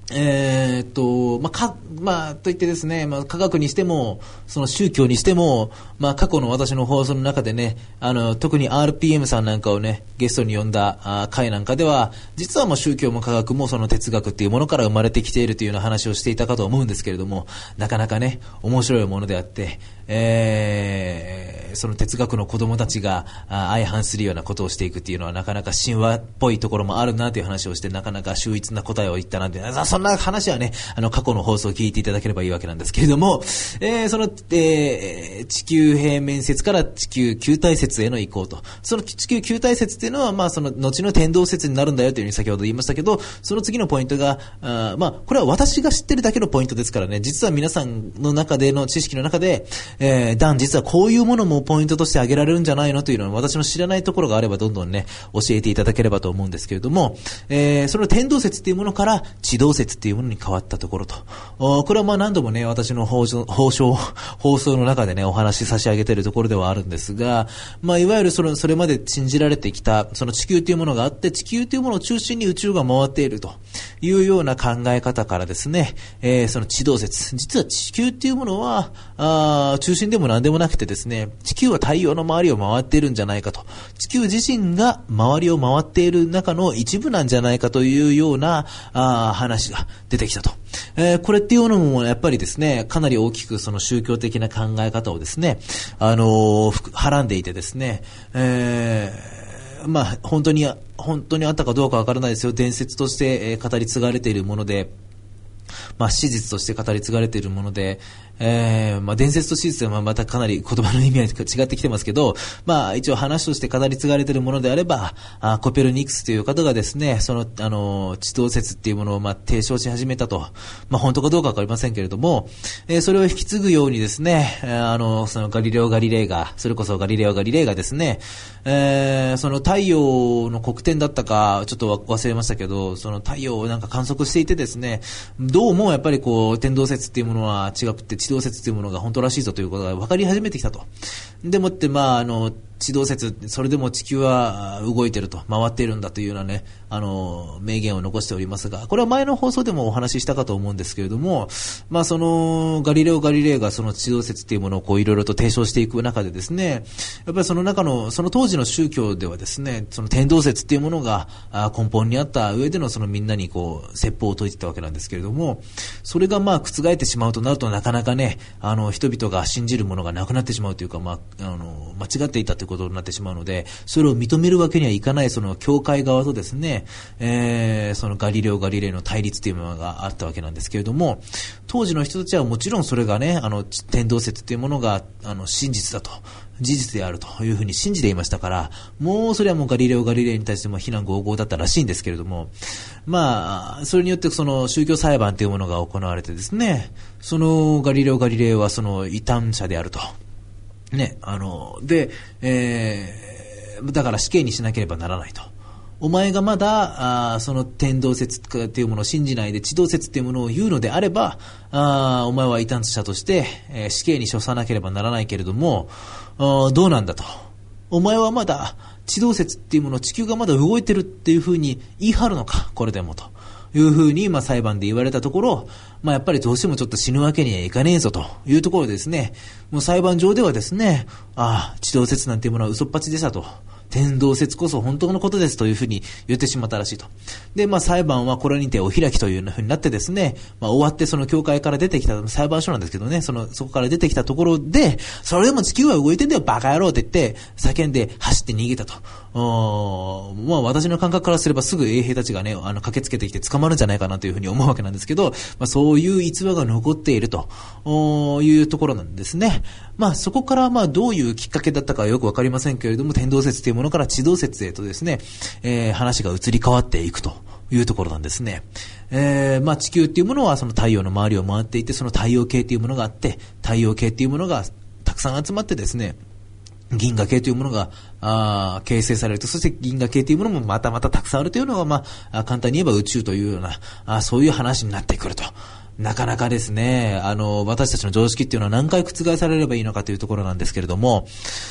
えー、っと、まあ、か、まあ、といってですね、まあ、科学にしても、その宗教にしても、まあ、過去の私の放送の中でね、あの、特に アールピーエム さんなんかをね、ゲストに呼んだあ回なんかでは、実はまあ宗教も科学もその哲学っていうものから生まれてきているというような話をしていたかと思うんですけれども、なかなかね、面白いものであって、えー、その哲学の子供たちが相反するようなことをしていくっていうのはなかなか神話っぽいところもあるなという話をして、なかなか秀逸な答えを言ったなんて、そんな話はね、あの過去の放送を聞いていただければいいわけなんですけれども、えー、その、えー、地球平面説から地球球体説への移行と、その地球球体説っていうのはまあその後の天動説になるんだよというふうに先ほど言いましたけど、その次のポイントが、あまあこれは私が知ってるだけのポイントですからね、実は皆さんの中での知識の中で、えー、ダン実はこういうものもポイントとして挙げられるんじゃないのというのは私の知らないところがあればどんどんね教えていただければと思うんですけれども、えー、その天動説っていうものから地動説っていうものに変わったところと、これはまあ何度もね私の放送放送放送の中でねお話し差し上げているところではあるんですが、まあいわゆるそのそれまで信じられてきたその地球というものがあって、地球というものを中心に宇宙が回っているというような考え方からですね、えー、その地動説、実は地球っていうものはあ中心でも何でもなくてですね、地球は太陽の周りを回っているんじゃないかと、地球自身が周りを回っている中の一部なんじゃないかというようなあ話が出てきたと、えー、これっていうのもやっぱりですねかなり大きくその宗教的な考え方をですね、あのー、はらんでいてですね、えー、まあ本当に本当にあったかどうかわからないですよ、伝説として、えー、語り継がれているもので、まあ史実として語り継がれているもので、えー、まあ伝説と史実はまたかなり言葉の意味は違ってきてますけど、まあ一応話として語り継がれているものであれば、あコペルニクスという方がですね、そのあの地動説っていうものをまあ提唱し始めたと、まあ本当かどうかわかりませんけれども、えー、それを引き継ぐようにですね、あのそのガリレオ・ガリレイが、それこそガリレオ・ガリレイがですね、えー、その太陽の黒点だったかちょっと忘れましたけど、その太陽をなんか観測していてですね、どうもやっぱりこう天動説っていうものは違くて地動説というものが本当らしいぞということが分かり始めてきたと。でもってまああの地動説、それでも地球は動いてると、回っているんだというようなね、あの名言を残しておりますが、これは前の放送でもお話ししたかと思うんですけれども、まあそのガリレオ・ガリレイがその地動説っていうものをこういろいろと提唱していく中でですね、やっぱりその中のその当時の宗教ではですね、その天動説っていうものが根本にあった上でのそのみんなにこう説法を説いてたわけなんですけれども、それがまあ覆ってしまうとなると、なかなかね、あの人々が信じるものがなくなってしまうというか、まああの間違っていたということになってしまうので、それを認めるわけにはいかないその教会側とですね、えー、そのガリレオ・ガリレイの対立というものがあったわけなんですけれども、当時の人たちはもちろんそれがね、あの天動説というものがあの真実だと、事実であるというふうに信じていましたから、もうそれはもうガリレオ・ガリレイに対しても非難合々だったらしいんですけれども、まあそれによってその宗教裁判というものが行われてですね、そのガリレオ・ガリレイはその異端者であるとね、あので、えー、だから死刑にしなければならないと。お前がまだあその天動説っていうものを信じないで地動説っていうものを言うのであれば、あお前は異端者として、えー、死刑に処さなければならないけれども、あどうなんだと。お前はまだ地動説っていうもの、地球がまだ動いてるっていうふうに言い張るのか、これでもというふうに、まあ、裁判で言われたところ、まあ、やっぱりどうしてもちょっと死ぬわけにはいかねえぞというところでですね、もう裁判上ではですね、ああ地動説なんていうものは嘘っぱちでしたと、天動説こそ本当のことですというふうに言ってしまったらしいと。で、まあ裁判はこれにてお開きというふうになってですね、まあ終わってその教会から出てきた裁判所なんですけどね、その、そこから出てきたところで、それでも地球は動いてんだよバカ野郎って言って叫んで走って逃げたと。まあ私の感覚からすればすぐ衛兵たちがね、あの駆けつけてきて捕まるんじゃないかなというふうに思うわけなんですけど、まあそういう逸話が残っているというところなんですね。まあそこからまあどういうきっかけだったかはよくわかりませんけれども、天動説というものから地動説へとですね、えー、話が移り変わっていくというところなんですね。えー、まあ地球っていうものはその太陽の周りを回っていて、その太陽系っていうものがあって、太陽系っていうものがたくさん集まってですね、銀河系というものがあ形成されると、そして銀河系というものもまたまたたくさんあるというのが、まあ簡単に言えば宇宙というようなあそういう話になってくると。なかなかですね、あの私たちの常識っていうのは何回覆されればいいのかというところなんですけれども、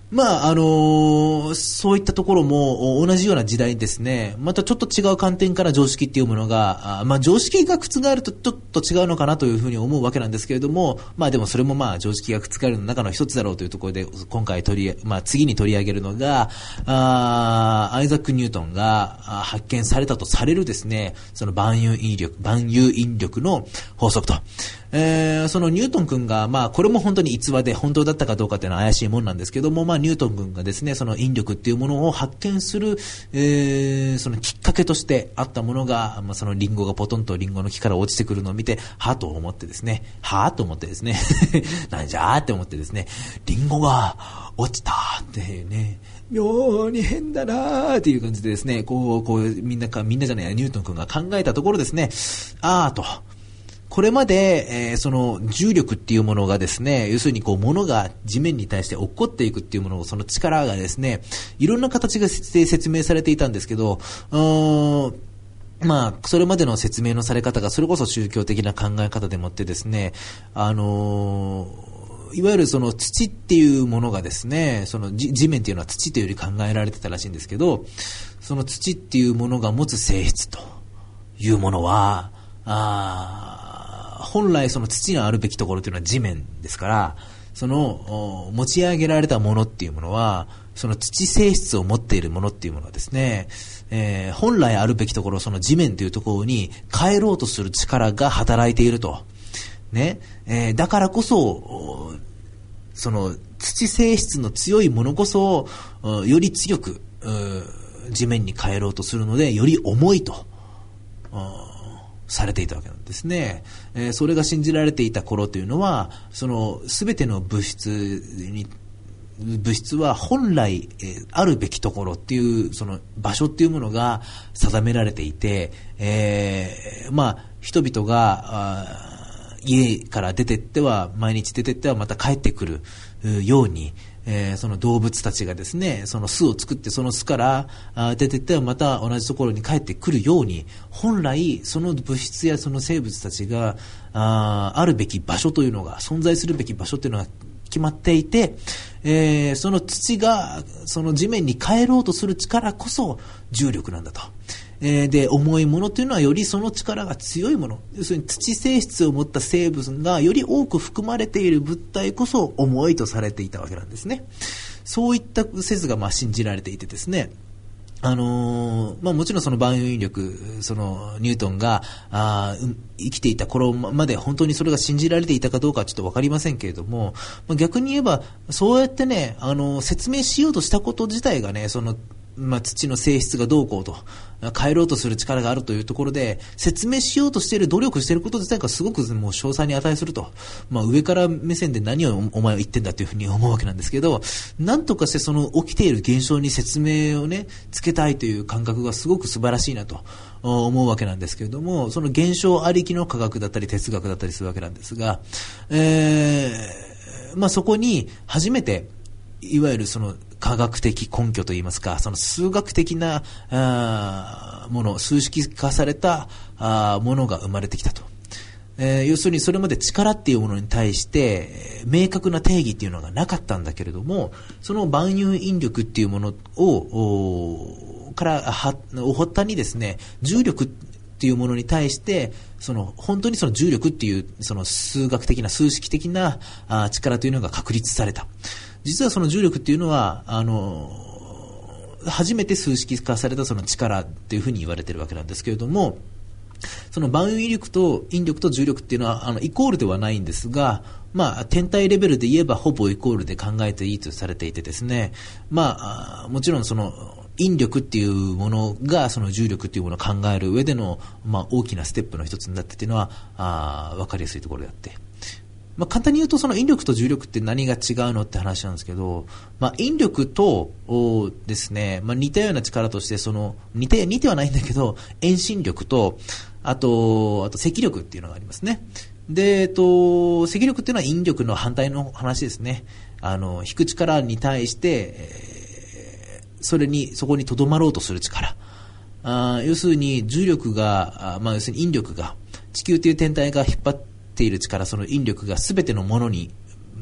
まあ、あのー、そういったところも同じような時代にですね、またちょっと違う観点から常識っていうものが、あまあ、常識が覆るとちょっと違うのかなというふうに思うわけなんですけれども、まあでもそれもまあ常識が覆るの中の一つだろうというところで、今回取り、まあ次に取り上げるのが、あアイザック・ニュートンが発見されたとされるですね、その万有引力、万有引力の法則と。えー、そのニュートン君が、まあこれも本当に逸話で本当だったかどうかっていうのは怪しいもんなんですけども、まあニュートン君がですね、その引力っていうものを発見する、えー、そのきっかけとしてあったものが、まあそのリンゴがポトンとリンゴの木から落ちてくるのを見て、はぁと思ってですね、はぁと思ってですね、なんじゃーって思ってですね、リンゴが落ちたっていうね、妙に変だなーっていう感じでですね、こう、こう、みんなか、みんなじゃない、ニュートン君が考えたところですね、あーと、これまで、えー、その重力っていうものがですね、要するにこう物が地面に対して落っこっていくっていうものを、その力がですね、いろんな形が説明されていたんですけど、うーんまあ、それまでの説明のされ方がそれこそ宗教的な考え方でもってですね、あのー、いわゆるその土っていうものがですね、その地面っていうのは土というより考えられてたらしいんですけど、その土っていうものが持つ性質というものは、あ本来その土のあるべきところというのは地面ですから、その持ち上げられたものっていうものは、その土性質を持っているものっていうものはですね、えー、本来あるべきところ、その地面というところに帰ろうとする力が働いていると。ね。えー、だからこそ、その土性質の強いものこそ、より強く地面に帰ろうとするので、より重いと。されていたわけなんですね。えー、それが信じられていた頃というのは、そのすべての物質に物質は本来、えー、あるべきところっていうその場所っていうものが定められていて、えー、まあ人々が家から出てっては毎日出てってはまた帰ってくるように。えー、その動物たちがですね、その巣を作ってその巣からあ出てってはまた同じところに帰ってくるように、本来その物質やその生物たちが あ, あるべき場所というのが、存在するべき場所というのが決まっていて、えー、その土がその地面に帰ろうとする力こそ重力なんだと。えー、で重いものというのはよりその力が強いもの、要するに土性質を持った成分がより多く含まれている物体こそ重いとされていたわけなんですね。そういった説がまあ信じられていてですね、あのーまあ、もちろんその万有引力、そのニュートンがあ生きていた頃まで本当にそれが信じられていたかどうかはちょっと分かりませんけれども、まあ、逆に言えばそうやってね、あのー、説明しようとしたこと自体がね、そのまあ、土の性質がどうこうと変えろうとする力があるというところで説明しようとしている努力していること自体がすごくもう詳細に値すると、まあ、上から目線で何をお前は言ってんだというふうに思うわけなんですけど、なんとかしてその起きている現象に説明をねつけたいという感覚がすごく素晴らしいなと思うわけなんですけれども、その現象ありきの科学だったり哲学だったりするわけなんですが、えーまあ、そこに初めていわゆるその科学的根拠といいますか、その数学的なあもの、数式化されたあものが生まれてきたと。えー、要するにそれまで力っていうものに対して明確な定義っていうのがなかったんだけれども、その万有引力っていうものをからはを発端にですね、重力っていうものに対してその本当にその重力っていうその数学的な数式的なあ力というのが確立された。実はその重力っていうのはあの初めて数式化されたその力っていうふうに言われているわけなんですけれども、その万有引力と引力と重力っていうのはあのイコールではないんですが、まあ、天体レベルで言えばほぼイコールで考えていいとされていてですね、まあ、もちろんその引力っていうものがその重力っていうものを考える上での、まあ、大きなステップの一つになってっていうのはあ分かりやすいところであって、まあ、簡単に言うとその引力と重力って何が違うのって話なんですけど、まあ、引力とですね、まあ、似たような力としてその似て、似てはないんだけど遠心力とあと、あと積力っていうのがありますね。で、えっと、積力っていうのは引力の反対の話ですね。あの引く力に対して、えー、それにそこにとどまろうとする力。あ要するに重力が、あまあ、要するに引力が地球という天体が引っ張っている力、その引力がすべてのものに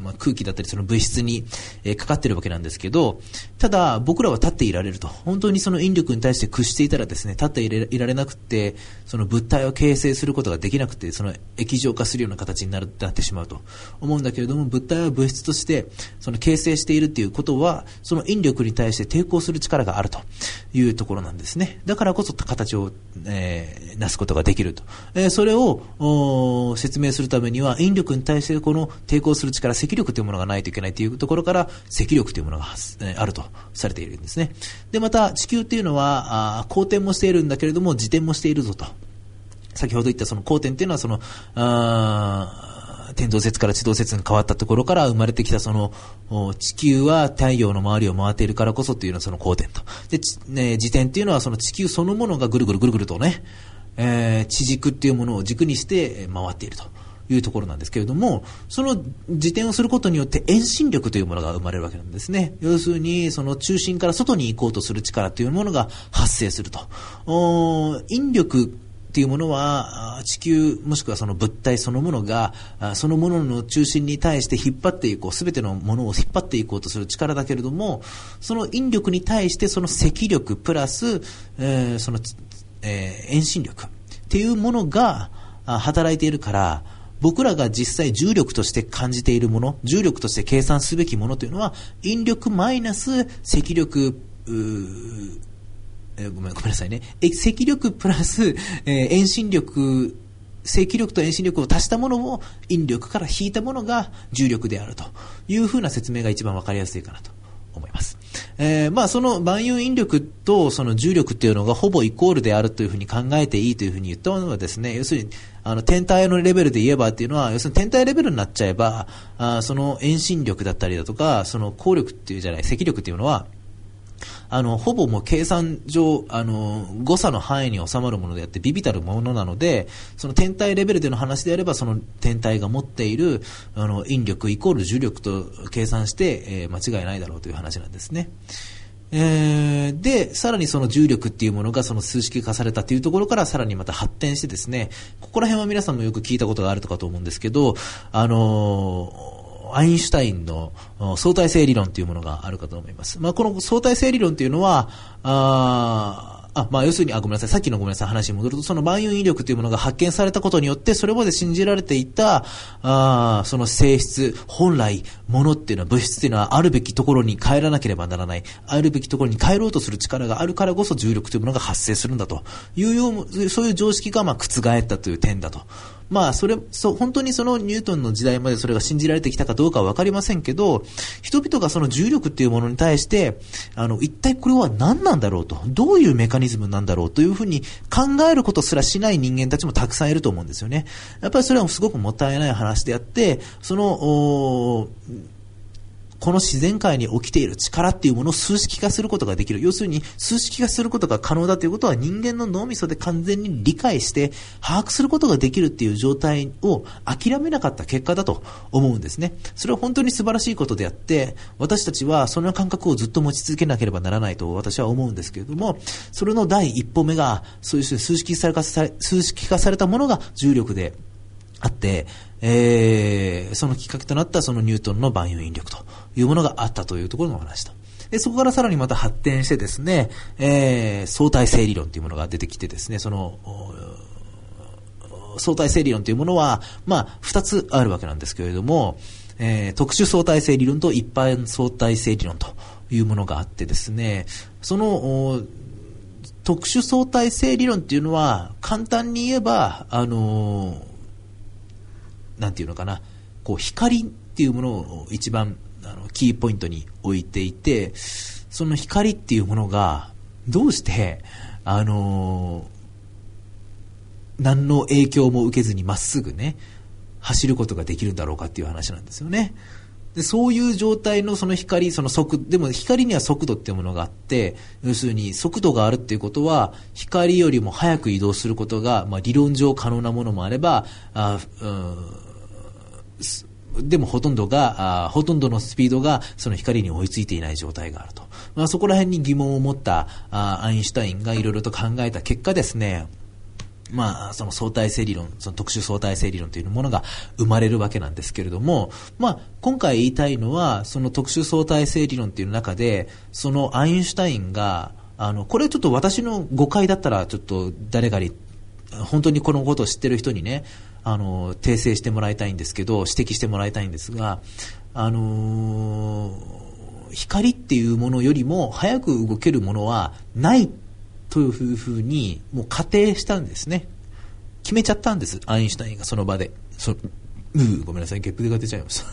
まあ、空気だったりその物質に、えー、かかってるわけなんですけど、ただ僕らは立っていられると。本当にその引力に対して屈していたらですね、立っていらいられなくて、その物体を形成することができなくて、その液状化するような形になるなってしまうと思うんだけれども、物体は物質としてその形成しているということは、その引力に対して抵抗する力があるというところなんですね。だからこそ形を、えー、なすことができると。えー、それを説明するためには、引力に対してこの抵抗する力、積力というものがないといけないというところから、積力というものが、えー、あるとされているんですね。で、また地球っていうのは、あ、公転もしているんだけれども、自転もしているぞと。先ほど言ったその公転っていうのは、その、あ天動説から地動説に変わったところから生まれてきたその地球は太陽の周りを回っているからこそというのはその公転と。で、ね、自転っていうのはその地球そのものがぐるぐるぐるぐるとね、えー、地軸っていうものを軸にして回っているというところなんですけれども、その自転をすることによって遠心力というものが生まれるわけなんですね。要するにその中心から外に行こうとする力というものが発生すると。お引力っていうものは地球もしくはその物体そのものがそのものの中心に対して引っ張っていこう、すべてのものを引っ張っていこうとする力だけれども、その引力に対してその積力プラス、えー、その、えー、遠心力っていうものが働いているから、僕らが実際重力として感じているもの、重力として計算すべきものというのは引力マイナス積力うーえー、ごめん、ごめんなさいね。積力プラス、えー、遠心力、積力と遠心力を足したものを引力から引いたものが重力であるというふうな説明が一番わかりやすいかなと思います。えー、まあその万有引力とその重力っていうのがほぼイコールであるというふうに考えていいというふうに言ったのはですね、要するにあの天体のレベルで言えばっていうのは、要するに天体レベルになっちゃえば、あその遠心力だったりだとか、その効力っていうじゃない、積力っていうのは、あのほぼもう計算上あの誤差の範囲に収まるものであって微々たるものなので、その天体レベルでの話であればその天体が持っているあの引力イコール重力と計算して、えー、間違いないだろうという話なんですね。えー、でさらにその重力っていうものがその数式化されたというところからさらにまた発展してですね、ここら辺は皆さんもよく聞いたことがあるとかと思うんですけど、あのーアインシュタインの相対性理論というものがあるかと思います。まあ、この相対性理論というのは、ああ、まあ、要するに、あ、ごめんなさい、さっきのごめんなさい、話に戻ると、その万有引力というものが発見されたことによって、それまで信じられていた、あその性質、本来、物っていうのは、物質っていうのは、あるべきところに帰らなければならない、あるべきところに帰ろうとする力があるからこそ、重力というものが発生するんだというよう、そういう常識が、まあ、覆ったという点だと。まあ、それ、そう、本当にそのニュートンの時代までそれが信じられてきたかどうかはわかりませんけど、人々がその重力っていうものに対して、あの、一体これは何なんだろうと、どういうメカニズムなんだろうというふうに考えることすらしない人間たちもたくさんいると思うんですよね。やっぱりそれはすごくもったいない話であって、その、この自然界に起きている力っていうものを数式化することができる。要するに数式化することが可能だということは人間の脳みそで完全に理解して把握することができるっていう状態を諦めなかった結果だと思うんですね。それは本当に素晴らしいことであって、私たちはその感覚をずっと持ち続けなければならないと私は思うんですけれども、それの第一歩目がそういう数式化され、数式化されたものが重力であって、えー、そのきっかけとなったそのニュートンの万有引力というものがあったというところの話と。で、そこからさらにまた発展してですね、えー、相対性理論というものが出てきてですね、その、相対性理論というものは、まあ、二つあるわけなんですけれども、えー、特殊相対性理論と一般相対性理論というものがあってですね、その、特殊相対性理論っていうのは、簡単に言えば、あのー、なんていうのかな、こう光っていうものを一番あのキーポイントに置いていて、その光っていうものがどうしてあのー、何の影響も受けずにまっすぐね走ることができるんだろうかっていう話なんですよね。で、そういう状態のその光、その速でも光には速度っていうものがあって、要するに速度があるっていうことは光よりも速く移動することが、まあ、理論上可能なものもあれば、あ、うん、でもほとんどがあほとんどのスピードがその光に追いついていない状態があると、まあ、そこら辺に疑問を持ったあアインシュタインがいろいろと考えた結果ですね、 まあ、その相対性理論、その特殊相対性理論というものが生まれるわけなんですけれども、まあ、今回言いたいのは、その特殊相対性理論という中で、そのアインシュタインが、あの、これちょっと私の誤解だったら、ちょっと誰かに、本当にこのことを知ってる人にね、あの、訂正してもらいたいんですけど、指摘してもらいたいんですが、あのー、光っていうものよりも早く動けるものはないというふうにもう仮定したんですね。決めちゃったんです、アインシュタインがその場で。そ、うー、ごめんなさい、ゲップが出ちゃいました。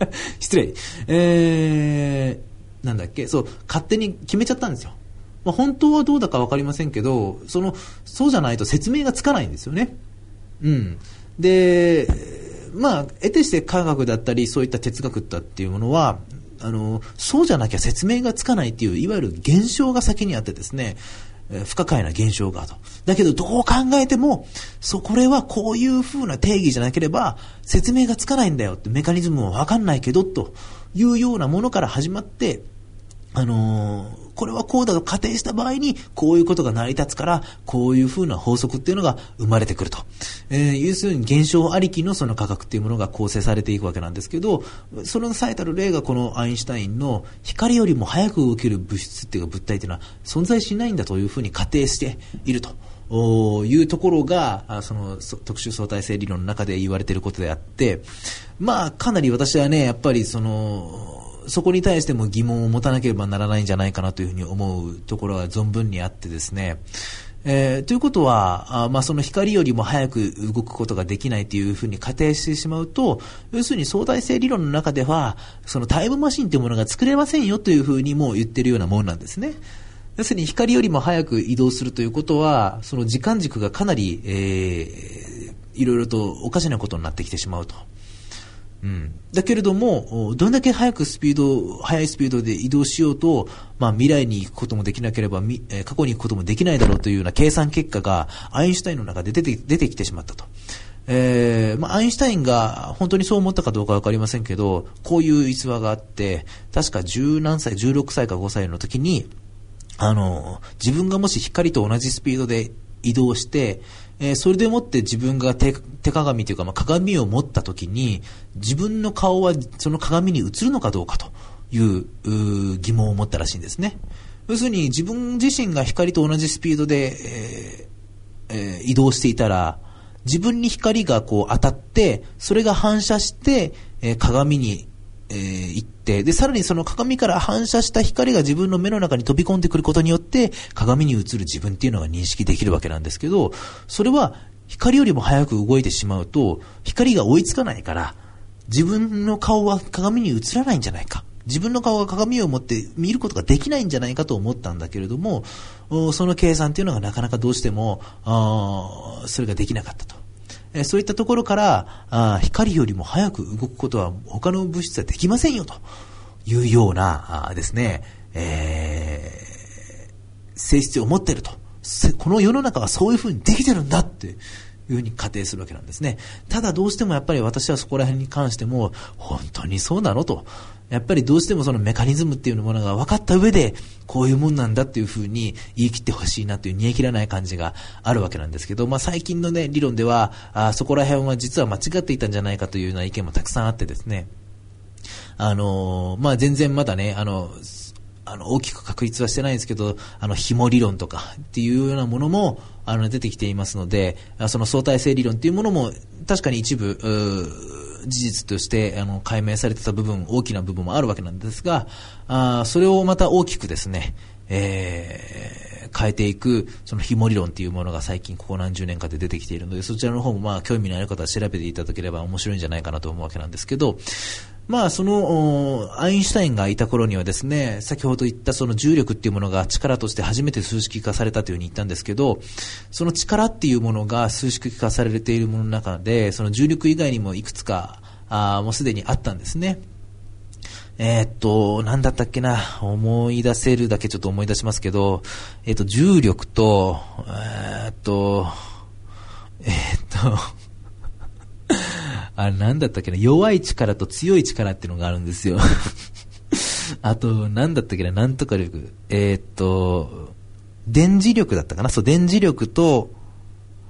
失礼。えー、なんだっけ、そう、勝手に決めちゃったんですよ。まあ、本当はどうだか分かりませんけど、その、そうじゃないと説明がつかないんですよね。うん。で、まあ、得てして科学だったり、そういった哲学だっていうものは、あの、そうじゃなきゃ説明がつかないっていう、いわゆる現象が先にあってですね、えー、不可解な現象がと。だけど、どう考えても、そう、これはこういう風な定義じゃなければ、説明がつかないんだよって、メカニズムもわかんないけど、というようなものから始まって、あのー、これはこうだと仮定した場合にこういうことが成り立つからこういうふうな法則っていうのが生まれてくると、えー、要するに現象ありきのその科学っていうものが構成されていくわけなんですけど、その最たる例がこのアインシュタインの光よりも早く動ける物質っていうか物体っていうのは存在しないんだというふうに仮定しているというところがその特殊相対性理論の中で言われていることであって、まあかなり私はねやっぱりそのそこに対しても疑問を持たなければならないんじゃないかなというふうに思うところが存分にあってですね、えー、ということはあ、まあ、その光よりも早く動くことができないというふうに仮定してしまうと、要するに相対性理論の中ではそのタイムマシンというものが作れませんよというふうにも言っているようなものなんですね。要するに光よりも早く移動するということはその時間軸がかなり、えー、いろいろとおかしなことになってきてしまうと。うん、だけれどもどれだけ早くスピード速いスピードで移動しようと、まあ、未来に行くこともできなければ過去に行くこともできないだろうというような計算結果がアインシュタインの中で出て、出てきてしまったと、えーまあ、アインシュタインが本当にそう思ったかどうか分かりませんけど、こういう逸話があって、確か十何歳じゅうろくさいかごさいの時にあの自分がもし光と同じスピードで移動して、えー、それでもって自分が 手, 手鏡というか、まあ、鏡を持ったときに自分の顔はその鏡に映るのかどうかという疑問を持ったらしいんですね。要するに自分自身が光と同じスピードで、えーえー、移動していたら自分に光がこう当たってそれが反射して、えー、鏡にえー、行ってでさらにその鏡から反射した光が自分の目の中に飛び込んでくることによって鏡に映る自分っていうのが認識できるわけなんですけど、それは光よりも早く動いてしまうと光が追いつかないから自分の顔は鏡に映らないんじゃないか、自分の顔が鏡を持って見ることができないんじゃないかと思ったんだけれども、その計算っていうのがなかなかどうしてもあそれができなかったと。そういったところからあ光よりも早く動くことは他の物質はできませんよというようなあですね、えー、性質を持っていると、この世の中はそういうふうにできてるんだっていうふうに仮定するわけなんですね。ただどうしてもやっぱり私はそこら辺に関しても本当にそうなのと、やっぱりどうしてもそのメカニズムっていうものが分かった上でこういうもんなんだっていうふうに言い切ってほしいなという煮え切らない感じがあるわけなんですけど、まあ、最近のね理論ではあそこら辺は実は間違っていたんじゃないかというような意見もたくさんあってですね、あのー、まあ全然まだねあのあの大きく確立はしてないんですけど、あの紐理論とかっていうようなものもあの出てきていますので、その相対性理論っていうものも確かに一部事実としてあの解明されてた部分、大きな部分もあるわけなんですが、あそれをまた大きくですね、えー、変えていくその紐理論っていうものが最近ここ何十年かで出てきているので、そちらの方もまあ興味のある方は調べていただければ面白いんじゃないかなと思うわけなんですけど、まあそのアインシュタインがいた頃にはですね、先ほど言ったその重力っていうものが力として初めて数式化されたというふうに言ったんですけど、その力っていうものが数式化されているものの中で、その重力以外にもいくつかあもうすでにあったんですね。えー、っと何だったっけな、思い出せるだけちょっと思い出しますけど、えー、っと重力とえー、っとえー、っとあ、なんだったっけな、弱い力と強い力っていうのがあるんですよ。あと、なんだったっけな、なんとか力。えー、っと、電磁力だったかな、そう、電磁力と、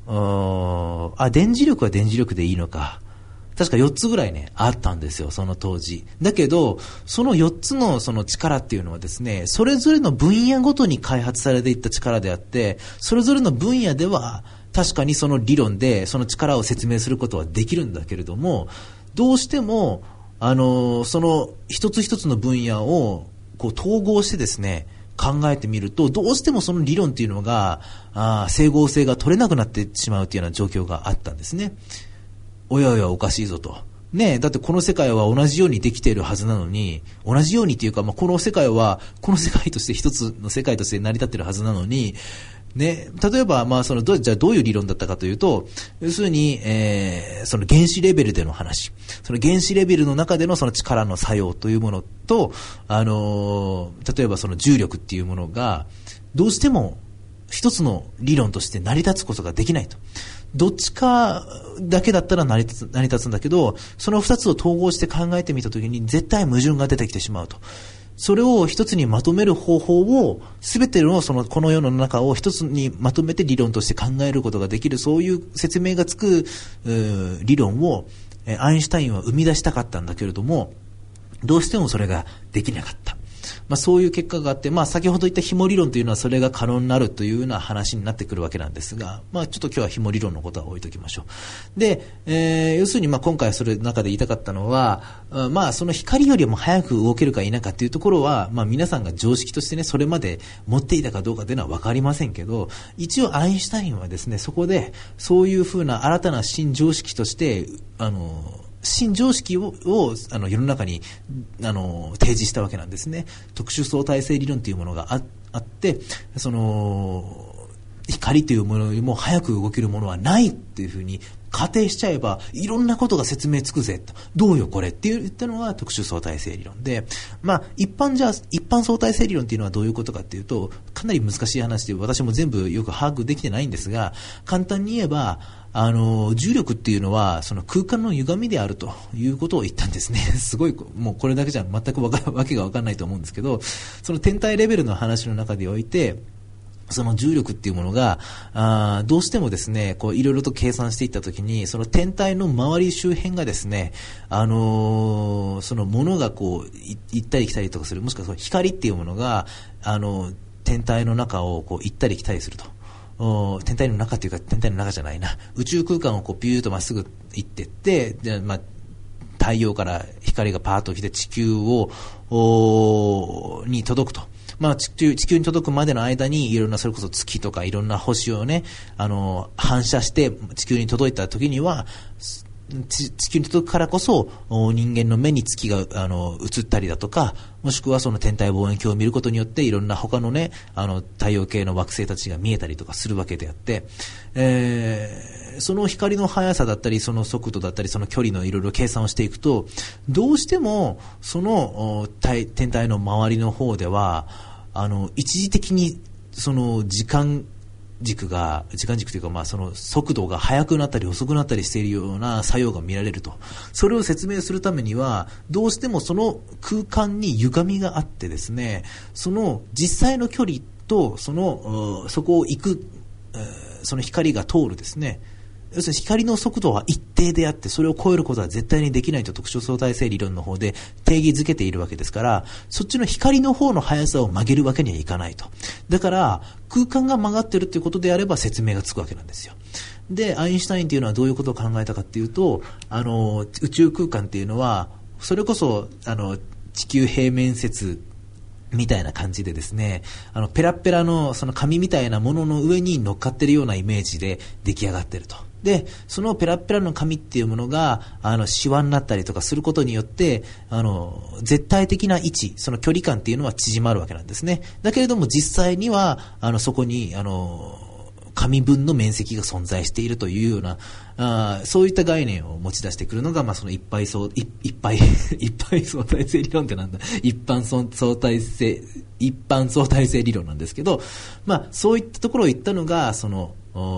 あ、電磁力は電磁力でいいのか。確かよっつぐらいね、あったんですよ、その当時。だけど、そのよっつのその力っていうのはですね、それぞれの分野ごとに開発されていった力であって、それぞれの分野では、確かにその理論でその力を説明することはできるんだけれども、どうしても、あの、その一つ一つの分野をこう統合してですね、考えてみると、どうしてもその理論っていうのが、あ、整合性が取れなくなってしまうというような状況があったんですね。おやおやおかしいぞと。ねえ、だってこの世界は同じようにできているはずなのに、同じようにっていうか、まあ、この世界は、この世界として一つの世界として成り立っているはずなのに、ね、例えば、まあ、そのど、じゃあどういう理論だったかというと、要するに、えー、その原子レベルでの話、その原子レベルの中でのその力の作用というものと、あのー、例えばその重力っていうものが、どうしても一つの理論として成り立つことができないと。どっちかだけだったら成り立つ、成り立つんだけど、その二つを統合して考えてみたときに絶対矛盾が出てきてしまうと。それを一つにまとめる方法を、すべてのその、この世の中を一つにまとめて理論として考えることができる、そういう説明がつく、理論を、アインシュタインは生み出したかったんだけれども、どうしてもそれができなかった。まあ、そういう結果があって、まあ、先ほど言った紐理論というのはそれが可能になるというような話になってくるわけなんですが、まあ、ちょっと今日は紐理論のことは置いときましょう。で、えー、要するにまあ今回それの中で言いたかったのは、まあ、その光よりも早く動けるか否かというところは、まあ、皆さんが常識としてね、それまで持っていたかどうかというのは分かりませんけど、一応アインシュタインはですね、そこでそういうふうな新たな新常識として、あの、新常識を、をあの世の中にあの提示したわけなんですね。特殊相対性理論というものが あ, あって、その光というものよりも早く動けるものはないっていうふうに仮定しちゃえば、いろんなことが説明つくぜと。どうよこれって言ったのが特殊相対性理論で、まあ一般じゃ一般相対性理論っていうのはどういうことかっていうと、かなり難しい話で、私も全部よく把握できてないんですが、簡単に言えば、あの重力っていうのはその空間の歪みであるということを言ったんですね。すごい、もうこれだけじゃ全くわかわけが分からないと思うんですけど、その天体レベルの話の中でおいて、その重力っていうものが、あどうしてもですね、こういろいろと計算していったときに、その天体の周り周辺がですね、あのー、そのものがこう行ったり来たりとかする、もしくはその光っていうものが、あの天体の中をこう行ったり来たりすると。天体の中というか、天体の中じゃないな、宇宙空間をこうビューッとまっすぐ行っていって、で、まあ、太陽から光がパーッと来て地球をに届くと。まあ、地球、地球に届くまでの間にいろんな、それこそ月とかいろんな星をね、あの反射して地球に届いた時には、地球に届くからこそ人間の目に月があの映ったりだとか、もしくはその天体望遠鏡を見ることによっていろんな他のね、あの太陽系の惑星たちが見えたりとかするわけであって、えー、その光の速さだったりその速度だったりその距離のいろいろ計算をしていくと、どうしてもその天体の周りの方ではあの一時的にその時間軸が時間軸というか、まあその速度が速くなったり遅くなったりしているような作用が見られると。それを説明するためにはどうしてもその空間に歪みがあってですね、その実際の距離とそのそこを行くその光が通るですね、要するに光の速度は一定であって、それを超えることは絶対にできないと特殊相対性理論の方で定義づけているわけですから、そっちの光の方の速さを曲げるわけにはいかないと。だから空間が曲がってるということであれば説明がつくわけなんですよ。で、アインシュタインというのはどういうことを考えたかっていうと、あの宇宙空間っていうのはそれこそあの地球平面説みたいな感じでですね、あのペラペラのその紙みたいなものの上に乗っかってるようなイメージで出来上がってると。で、そのペラペラの紙っていうものがあのシワになったりとかすることによってあの絶対的な位置、その距離感っていうのは縮まるわけなんですね。だけれども実際にはあのそこにあの紙分の面積が存在しているというような、あそういった概念を持ち出してくるのが、まあ、その一般相一般一般相対性理論ってなんだ一般相対性一般相対性理論なんですけど、まあ、そういったところを言ったのがその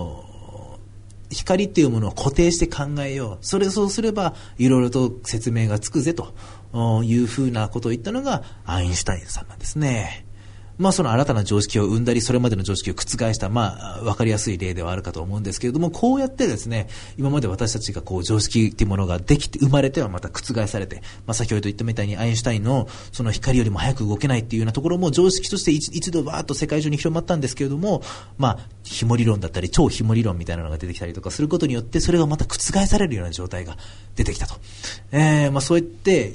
光っていうものを固定して考えよう、それそうすればいろいろと説明がつくぜというふうなことを言ったのがアインシュタインさんなんですね。 まあその新たな常識を生んだり、それまでの常識を覆した、まあわかりやすい例ではあるかと思うんですけれども、こうやってですね、今まで私たちがこう常識っていうものができて、生まれてはまた覆されて、まあ先ほど言ったみたいにアインシュタインのその光よりも早く動けないっていうようなところも常識として一一度バーッと世界中に広まったんですけれども、まあ紐理論だったり超紐理論みたいなのが出てきたりとかすることによって、それがまた覆されるような状態が出てきたと。えー、まあそうやって、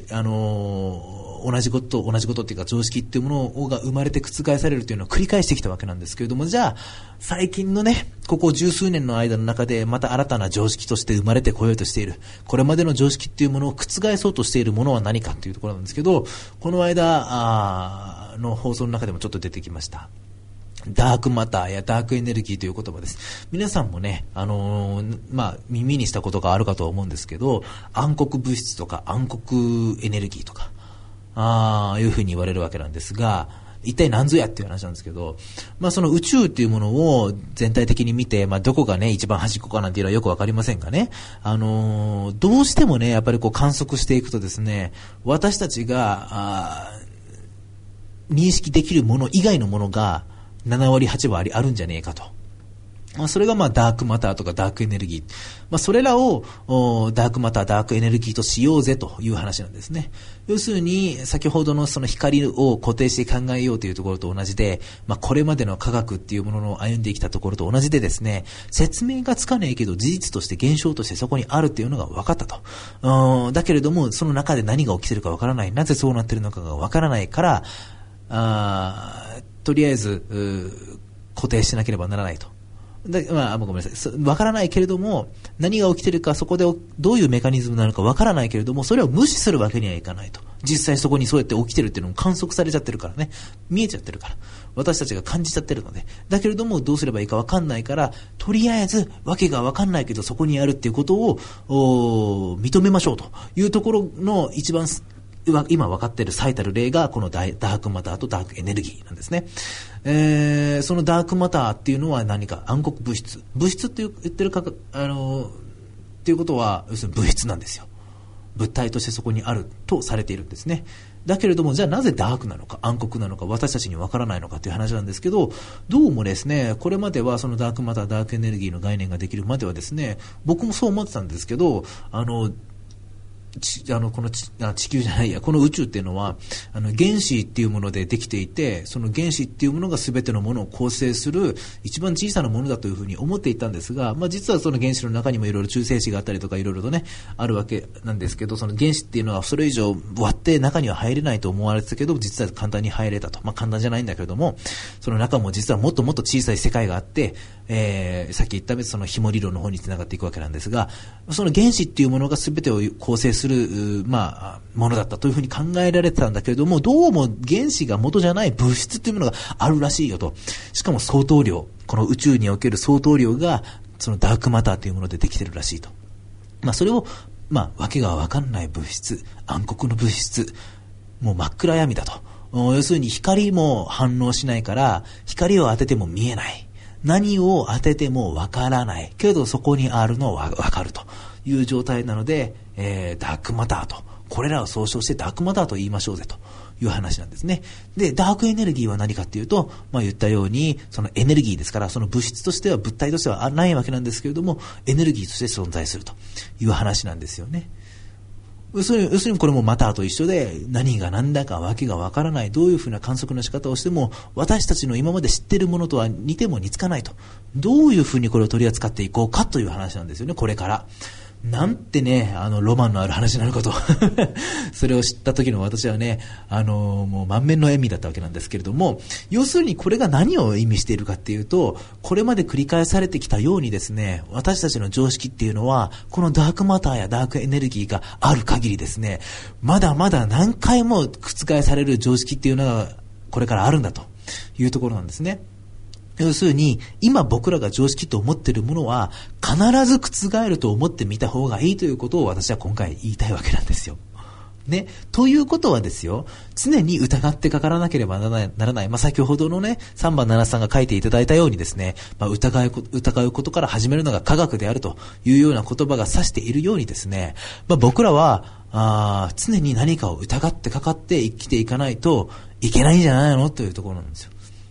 あのー同じこと、同じことっていうか常識っていうものが生まれて覆されるというのを繰り返してきたわけなんですけれども、じゃあ、最近のね、ここ十数年の間の中でまた新たな常識として生まれてこようとしている、これまでの常識っていうものを覆そうとしているものは何かというところなんですけど、この間、あの放送の中でもちょっと出てきました。ダークマターやダークエネルギーという言葉です。皆さんもね、あのー、まあ、耳にしたことがあるかと思うんですけど、暗黒物質とか暗黒エネルギーとか、ああいうふうに言われるわけなんですが、一体何ぞやっていう話なんですけど、まあその宇宙っていうものを全体的に見て、まあどこがね一番端っこかなんていうのはよくわかりませんがね、あのー、どうしてもねやっぱりこう観測していくとですね、私たちがあ認識できるもの以外のものがななわりはちわりあるんじゃねえかと。まあ、それがまあダークマターとかダークエネルギー。まあ、それらをダークマター、ダークエネルギーとしようぜという話なんですね。要するに、先ほどのその光を固定して考えようというところと同じで、まあ、これまでの科学っていうものの歩んできたところと同じでですね、説明がつかないけど事実として現象としてそこにあるっていうのが分かったと。うん、だけれども、その中で何が起きてるか分からない。なぜそうなってるのかが分からないから、あとりあえず、固定しなければならないと。だまあ、ごめんなさい。わからないけれども、何が起きてるか、そこでどういうメカニズムなのかわからないけれども、それを無視するわけにはいかないと。実際そこにそうやって起きてるっていうのも観測されちゃってるからね。見えちゃってるから。私たちが感じちゃってるので。だけれども、どうすればいいかわかんないから、とりあえず、わけがわかんないけど、そこにあるっていうことを、認めましょうというところの一番、今分かっている最たる例がこのダークマターとダークエネルギーなんですね。えー、そのダークマターっていうのは何か暗黒物質。物質って言ってるか、あのー、っていうことは要するに物質なんですよ。物体としてそこにあるとされているんですね。だけれども、じゃあなぜダークなのか暗黒なのか私たちに分からないのかという話なんですけど、どうもですね、これまではそのダークマター、ダークエネルギーの概念ができるまではですね、僕もそう思ってたんですけど、あのちあのこのちあ地球じゃないやこの宇宙っていうのはあの原子っていうものでできていて、その原子っていうものが全てのものを構成する一番小さなものだというふうに思っていたんですが、まあ、実はその原子の中にもいろいろ中性子があったりとかいろいろとねあるわけなんですけど、その原子っていうのはそれ以上割って中には入れないと思われてたけど、実は簡単に入れたと。まあ簡単じゃないんだけれども、その中も実はもっともっと小さい世界があって、えー、さっき言ったその紐理論の方につながっていくわけなんですが、その原子っていうものが全てを構成するする、まあ、ものだったというふうに考えられてたんだけれども、どうも原子が元じゃない物質というものがあるらしいよと。しかも相当量、この宇宙における相当量がそのダークマターというものでできているらしいと。まあ、それを、まあ、わけがわかんない物質、暗黒の物質、もう真っ暗闇だと。要するに光も反応しないから光を当てても見えない、何を当ててもわからないけどそこにあるのはわかるという状態なので、えー、ダークマターと、これらを総称してダークマターと言いましょうぜという話なんですね。で、ダークエネルギーは何かっていうと、まあ言ったようにそのエネルギーですから、その物質としては物体としてはないわけなんですけれども、エネルギーとして存在するという話なんですよね。要するに、要するにこれもマターと一緒で、何が何だかわけがわからない、どういうふうな観測の仕方をしても私たちの今まで知っているものとは似ても似つかないと、どういうふうにこれを取り扱っていこうかという話なんですよね、これから。なんてね、あのロマンのある話なのかとそれを知った時の私はね、あのもう満面の笑みだったわけなんですけれども、要するにこれが何を意味しているかっていうと、これまで繰り返されてきたようにですね、私たちの常識っていうのはこのダークマターやダークエネルギーがある限りですね、まだまだ何回も覆される常識っていうのがこれからあるんだというところなんですね。要するに今僕らが常識と思っているものは必ず覆ると思ってみた方がいいということを私は今回言いたいわけなんですよ。ね、ということはですよ、常に疑ってかからなければならない、ならない。まあ、先ほどのね、さんばんななさんが書いていただいたようにですね、まあ、疑う、疑うことから始めるのが科学であるというような言葉が指しているようにですね、まあ、僕らは、あ常に何かを疑ってかかって生きていかないといけないんじゃないのというところなんですよ。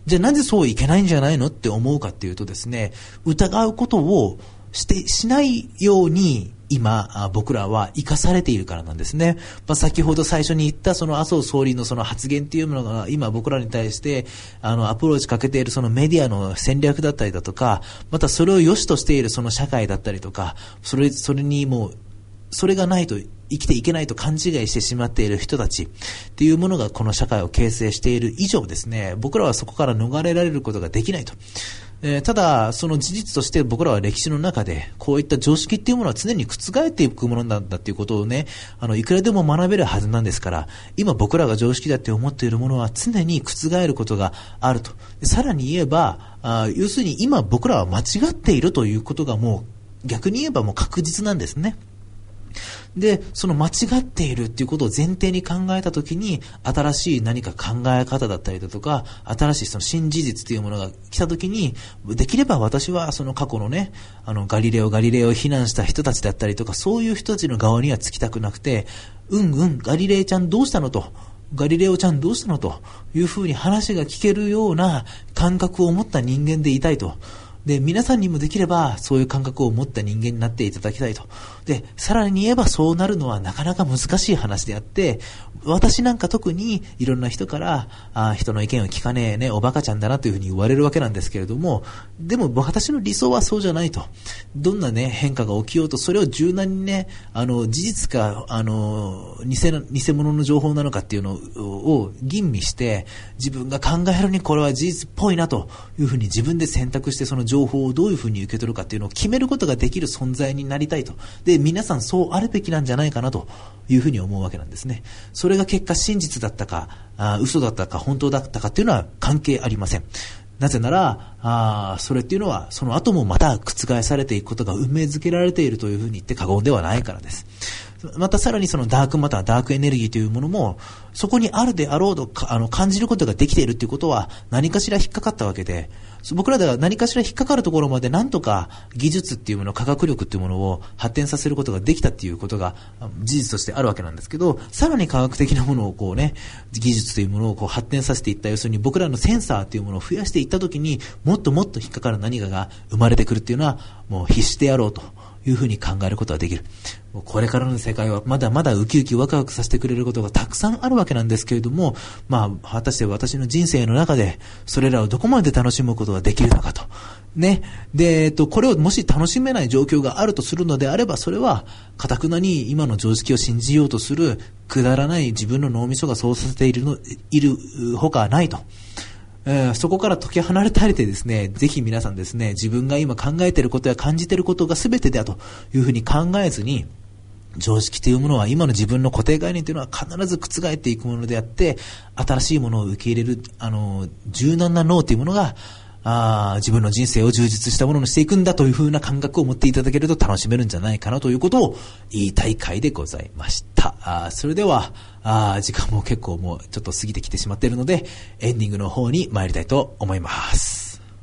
じゃあなぜそういけないんじゃないのって思うかっていうとですね、疑うことをしてしないように今僕らは生かされているからなんですね。まあ、先ほど最初に言ったその麻生総理のその発言っていうものが今僕らに対してあのアプローチかけているそのメディアの戦略だったりだとか、またそれを良しとしているその社会だったりとか、それそれにもうそれがないと生きていけないと勘違いしてしまっている人たちっていうものがこの社会を形成している以上ですね、僕らはそこから逃れられることができないと。えー、ただその事実として僕らは歴史の中でこういった常識っていうものは常に覆っていくものなんだっていうことをね、あのいくらでも学べるはずなんですから、今僕らが常識だって思っているものは常に覆ることがあると。さらに言えばあ要するに今僕らは間違っているということがもう逆に言えばもう確実なんですね。で、その間違っているっていうことを前提に考えたときに、新しい何か考え方だったりだとか、新しいその新事実というものが来たときに、できれば私はその過去のね、あのガリレオ・ガリレオを非難した人たちだったりとか、そういう人たちの側にはつきたくなくて、うんうん、ガリレイちゃんどうしたのと。ガリレオちゃんどうしたのというふうに話が聞けるような感覚を持った人間でいたいと。で、皆さんにもできればそういう感覚を持った人間になっていただきたいと。で、さらに言えばそうなるのはなかなか難しい話であって、私なんか特にいろんな人からあ人の意見を聞かねえね、おバカちゃんだなというふうに言われるわけなんですけれども、でも私の理想はそうじゃないと。どんなね変化が起きようとそれを柔軟にね、あの事実かあの偽の偽物の情報なのかっていうのを吟味して自分が考えるにこれは事実っぽいなというふうに自分で選択してその情報をどういうふうに受け取るかっていうのを決めることができる存在になりたいと。で、皆さんそうあるべきなんじゃないかなというふうに思うわけなんですね。それが結果真実だったか、あ嘘だったか本当だったかっていうのは関係ありません。なぜならあそれっていうのはその後もまた覆されていくことが運命づけられているというふうに言って過言ではないからです。またさらにそのダークマター、ダークエネルギーというものもそこにあるであろうとあの感じることができているということは何かしら引っかかったわけで、僕らでは何かしら引っかかるところまで何とか技術っていうもの、科学力っていうものを発展させることができたっていうことが事実としてあるわけなんですけど、さらに科学的なものをこうね、技術というものをこう発展させていった、要するに僕らのセンサーっていうものを増やしていったときにもっともっと引っかかる何かが生まれてくるっていうのはもう必死でやろうというふうに考えることができる。これからの世界はまだまだウキウキワクワクさせてくれることがたくさんあるわけなんですけれども、まあ果たして私の人生の中でそれらをどこまで楽しむことができるのかとね。で、えっとこれをもし楽しめない状況があるとするのであれば、それは堅くなに今の常識を信じようとするくだらない自分の脳みそがそうさせているのいるほかないと。えー、そこから解き離れたりでですね、ぜひ皆さんですね、自分が今考えていることや感じていることが全てだというふうに考えずに、常識というものは今の自分の固定概念というのは必ず覆っていくものであって、新しいものを受け入れるあの柔軟な脳というものがあ自分の人生を充実したものにしていくんだというふうな感覚を持っていただけると楽しめるんじゃないかなということを言いたい回でございました。あそれではあ時間も結構もうちょっと過ぎてきてしまっているのでエンディングの方に参りたいと思います。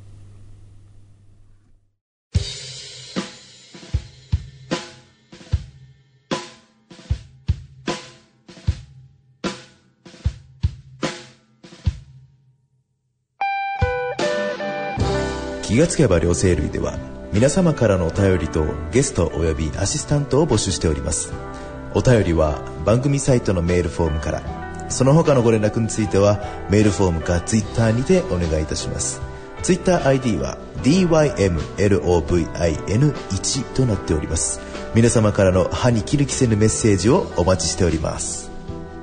気がつけば両生類では皆様からのお便りとゲストおよびアシスタントを募集しております。お便りは番組サイトのメールフォームから、その他のご連絡についてはメールフォームかツイッターにてお願いいたします。ツイッター アイディー は ディーワイエムエルオーブイアイエヌワン となっております。皆様からの歯に衣着せぬメッセージをお待ちしております。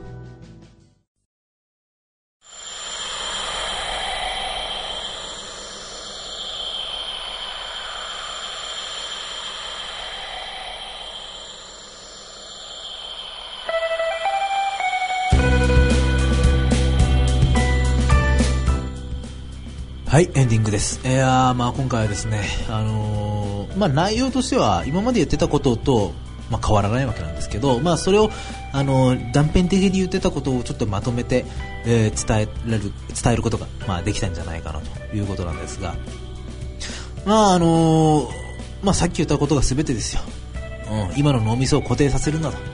はい、エンディングです。いやー、まあ今回はですね、あのー、まあ内容としては今まで言ってたことと、まあ、変わらないわけなんですけど、まあそれを、あのー、断片的に言ってたことをちょっとまとめて、えー、伝えられる、伝えることが、まあできたんじゃないかなということなんですが、まああのー、まあさっき言ったことが全てですよ。うん、今の脳みそを固定させるんだと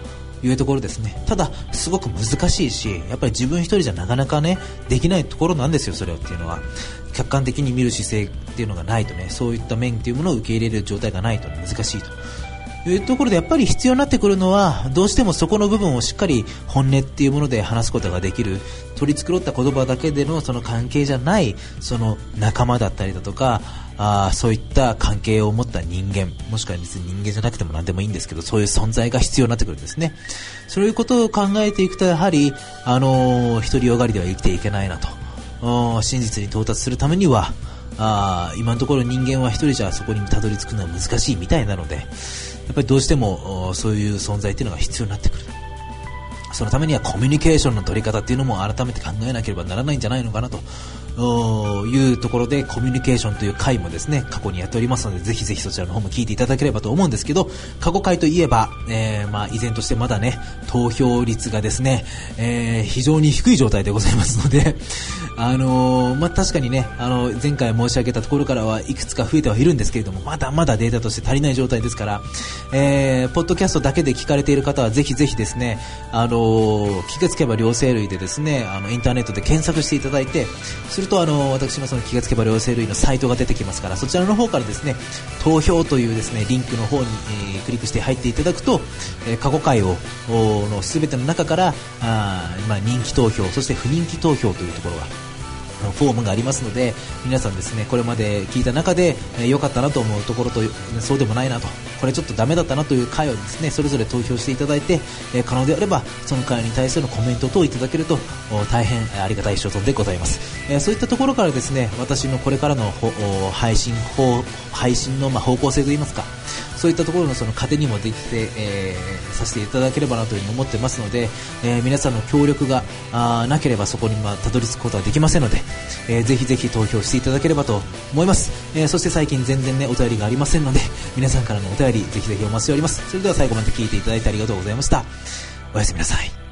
いうところですね。ただすごく難しいし、やっぱり自分一人じゃなかなかねできないところなんですよ。それっていうのは客観的に見る姿勢っていうのがないとね、そういった面っていうものを受け入れる状態がないと難しいというところで、やっぱり必要になってくるのはどうしてもそこの部分をしっかり本音っていうもので話すことができる、取り繕った言葉だけでのその関係じゃないその仲間だったりだとか、あそういった関係を持った人間、もしくは別に人間じゃなくても何でもいいんですけど、そういう存在が必要になってくるんですね。そういうことを考えていくと、やはりあのー、独りよがりでは生きていけないなと。真実に到達するためにはあ今のところ人間は一人じゃそこにたどり着くのは難しいみたいなので、やっぱりどうしてもそういう存在っていうのが必要になってくる。そのためにはコミュニケーションの取り方っていうのも改めて考えなければならないんじゃないのかなというところで、コミュニケーションという回もですね過去にやっておりますので、ぜひぜひそちらの方も聞いていただければと思うんですけど、過去回といえば、えー、まあ依然としてまだね投票率がですね、えー、非常に低い状態でございますのであのー、まあ確かにね、あの前回申し上げたところからはいくつか増えてはいるんですけれども、まだまだデータとして足りない状態ですから、えー、ポッドキャストだけで聞かれている方はぜひぜひですね、あのー、気がつけば両生類でですね、あのインターネットで検索していただいて、するとあの私のその気がつけば両生類のサイトが出てきますから、そちらの方からですね投票というですねリンクの方に、えー、クリックして入っていただくと、えー、過去回をの全ての中からあ、まあ、人気投票、そして不人気投票というところがフォームがありますので、皆さんですねこれまで聞いた中で良、えー、かったなと思うところと、そうでもないなと、これちょっとダメだったなという回をですねそれぞれ投票していただいて、えー、可能であればその回に対するコメント等をいただけると大変ありがたい所存でございます。えー、そういったところからですね、私のこれからの配信方配信のまあ方向性といいますか、そういったところのその糧にもできて、えー、させていただければなというふうに思ってますので、えー、皆さんの協力があなければそこにまあたどり着くことはできませんので、えー、ぜひぜひ投票していただければと思います。えー、そして最近全然ねお便りがありませんので、皆さんからのお便りぜひぜひお待ちしております。それでは最後まで聞いていただいてありがとうございました。おやすみなさい。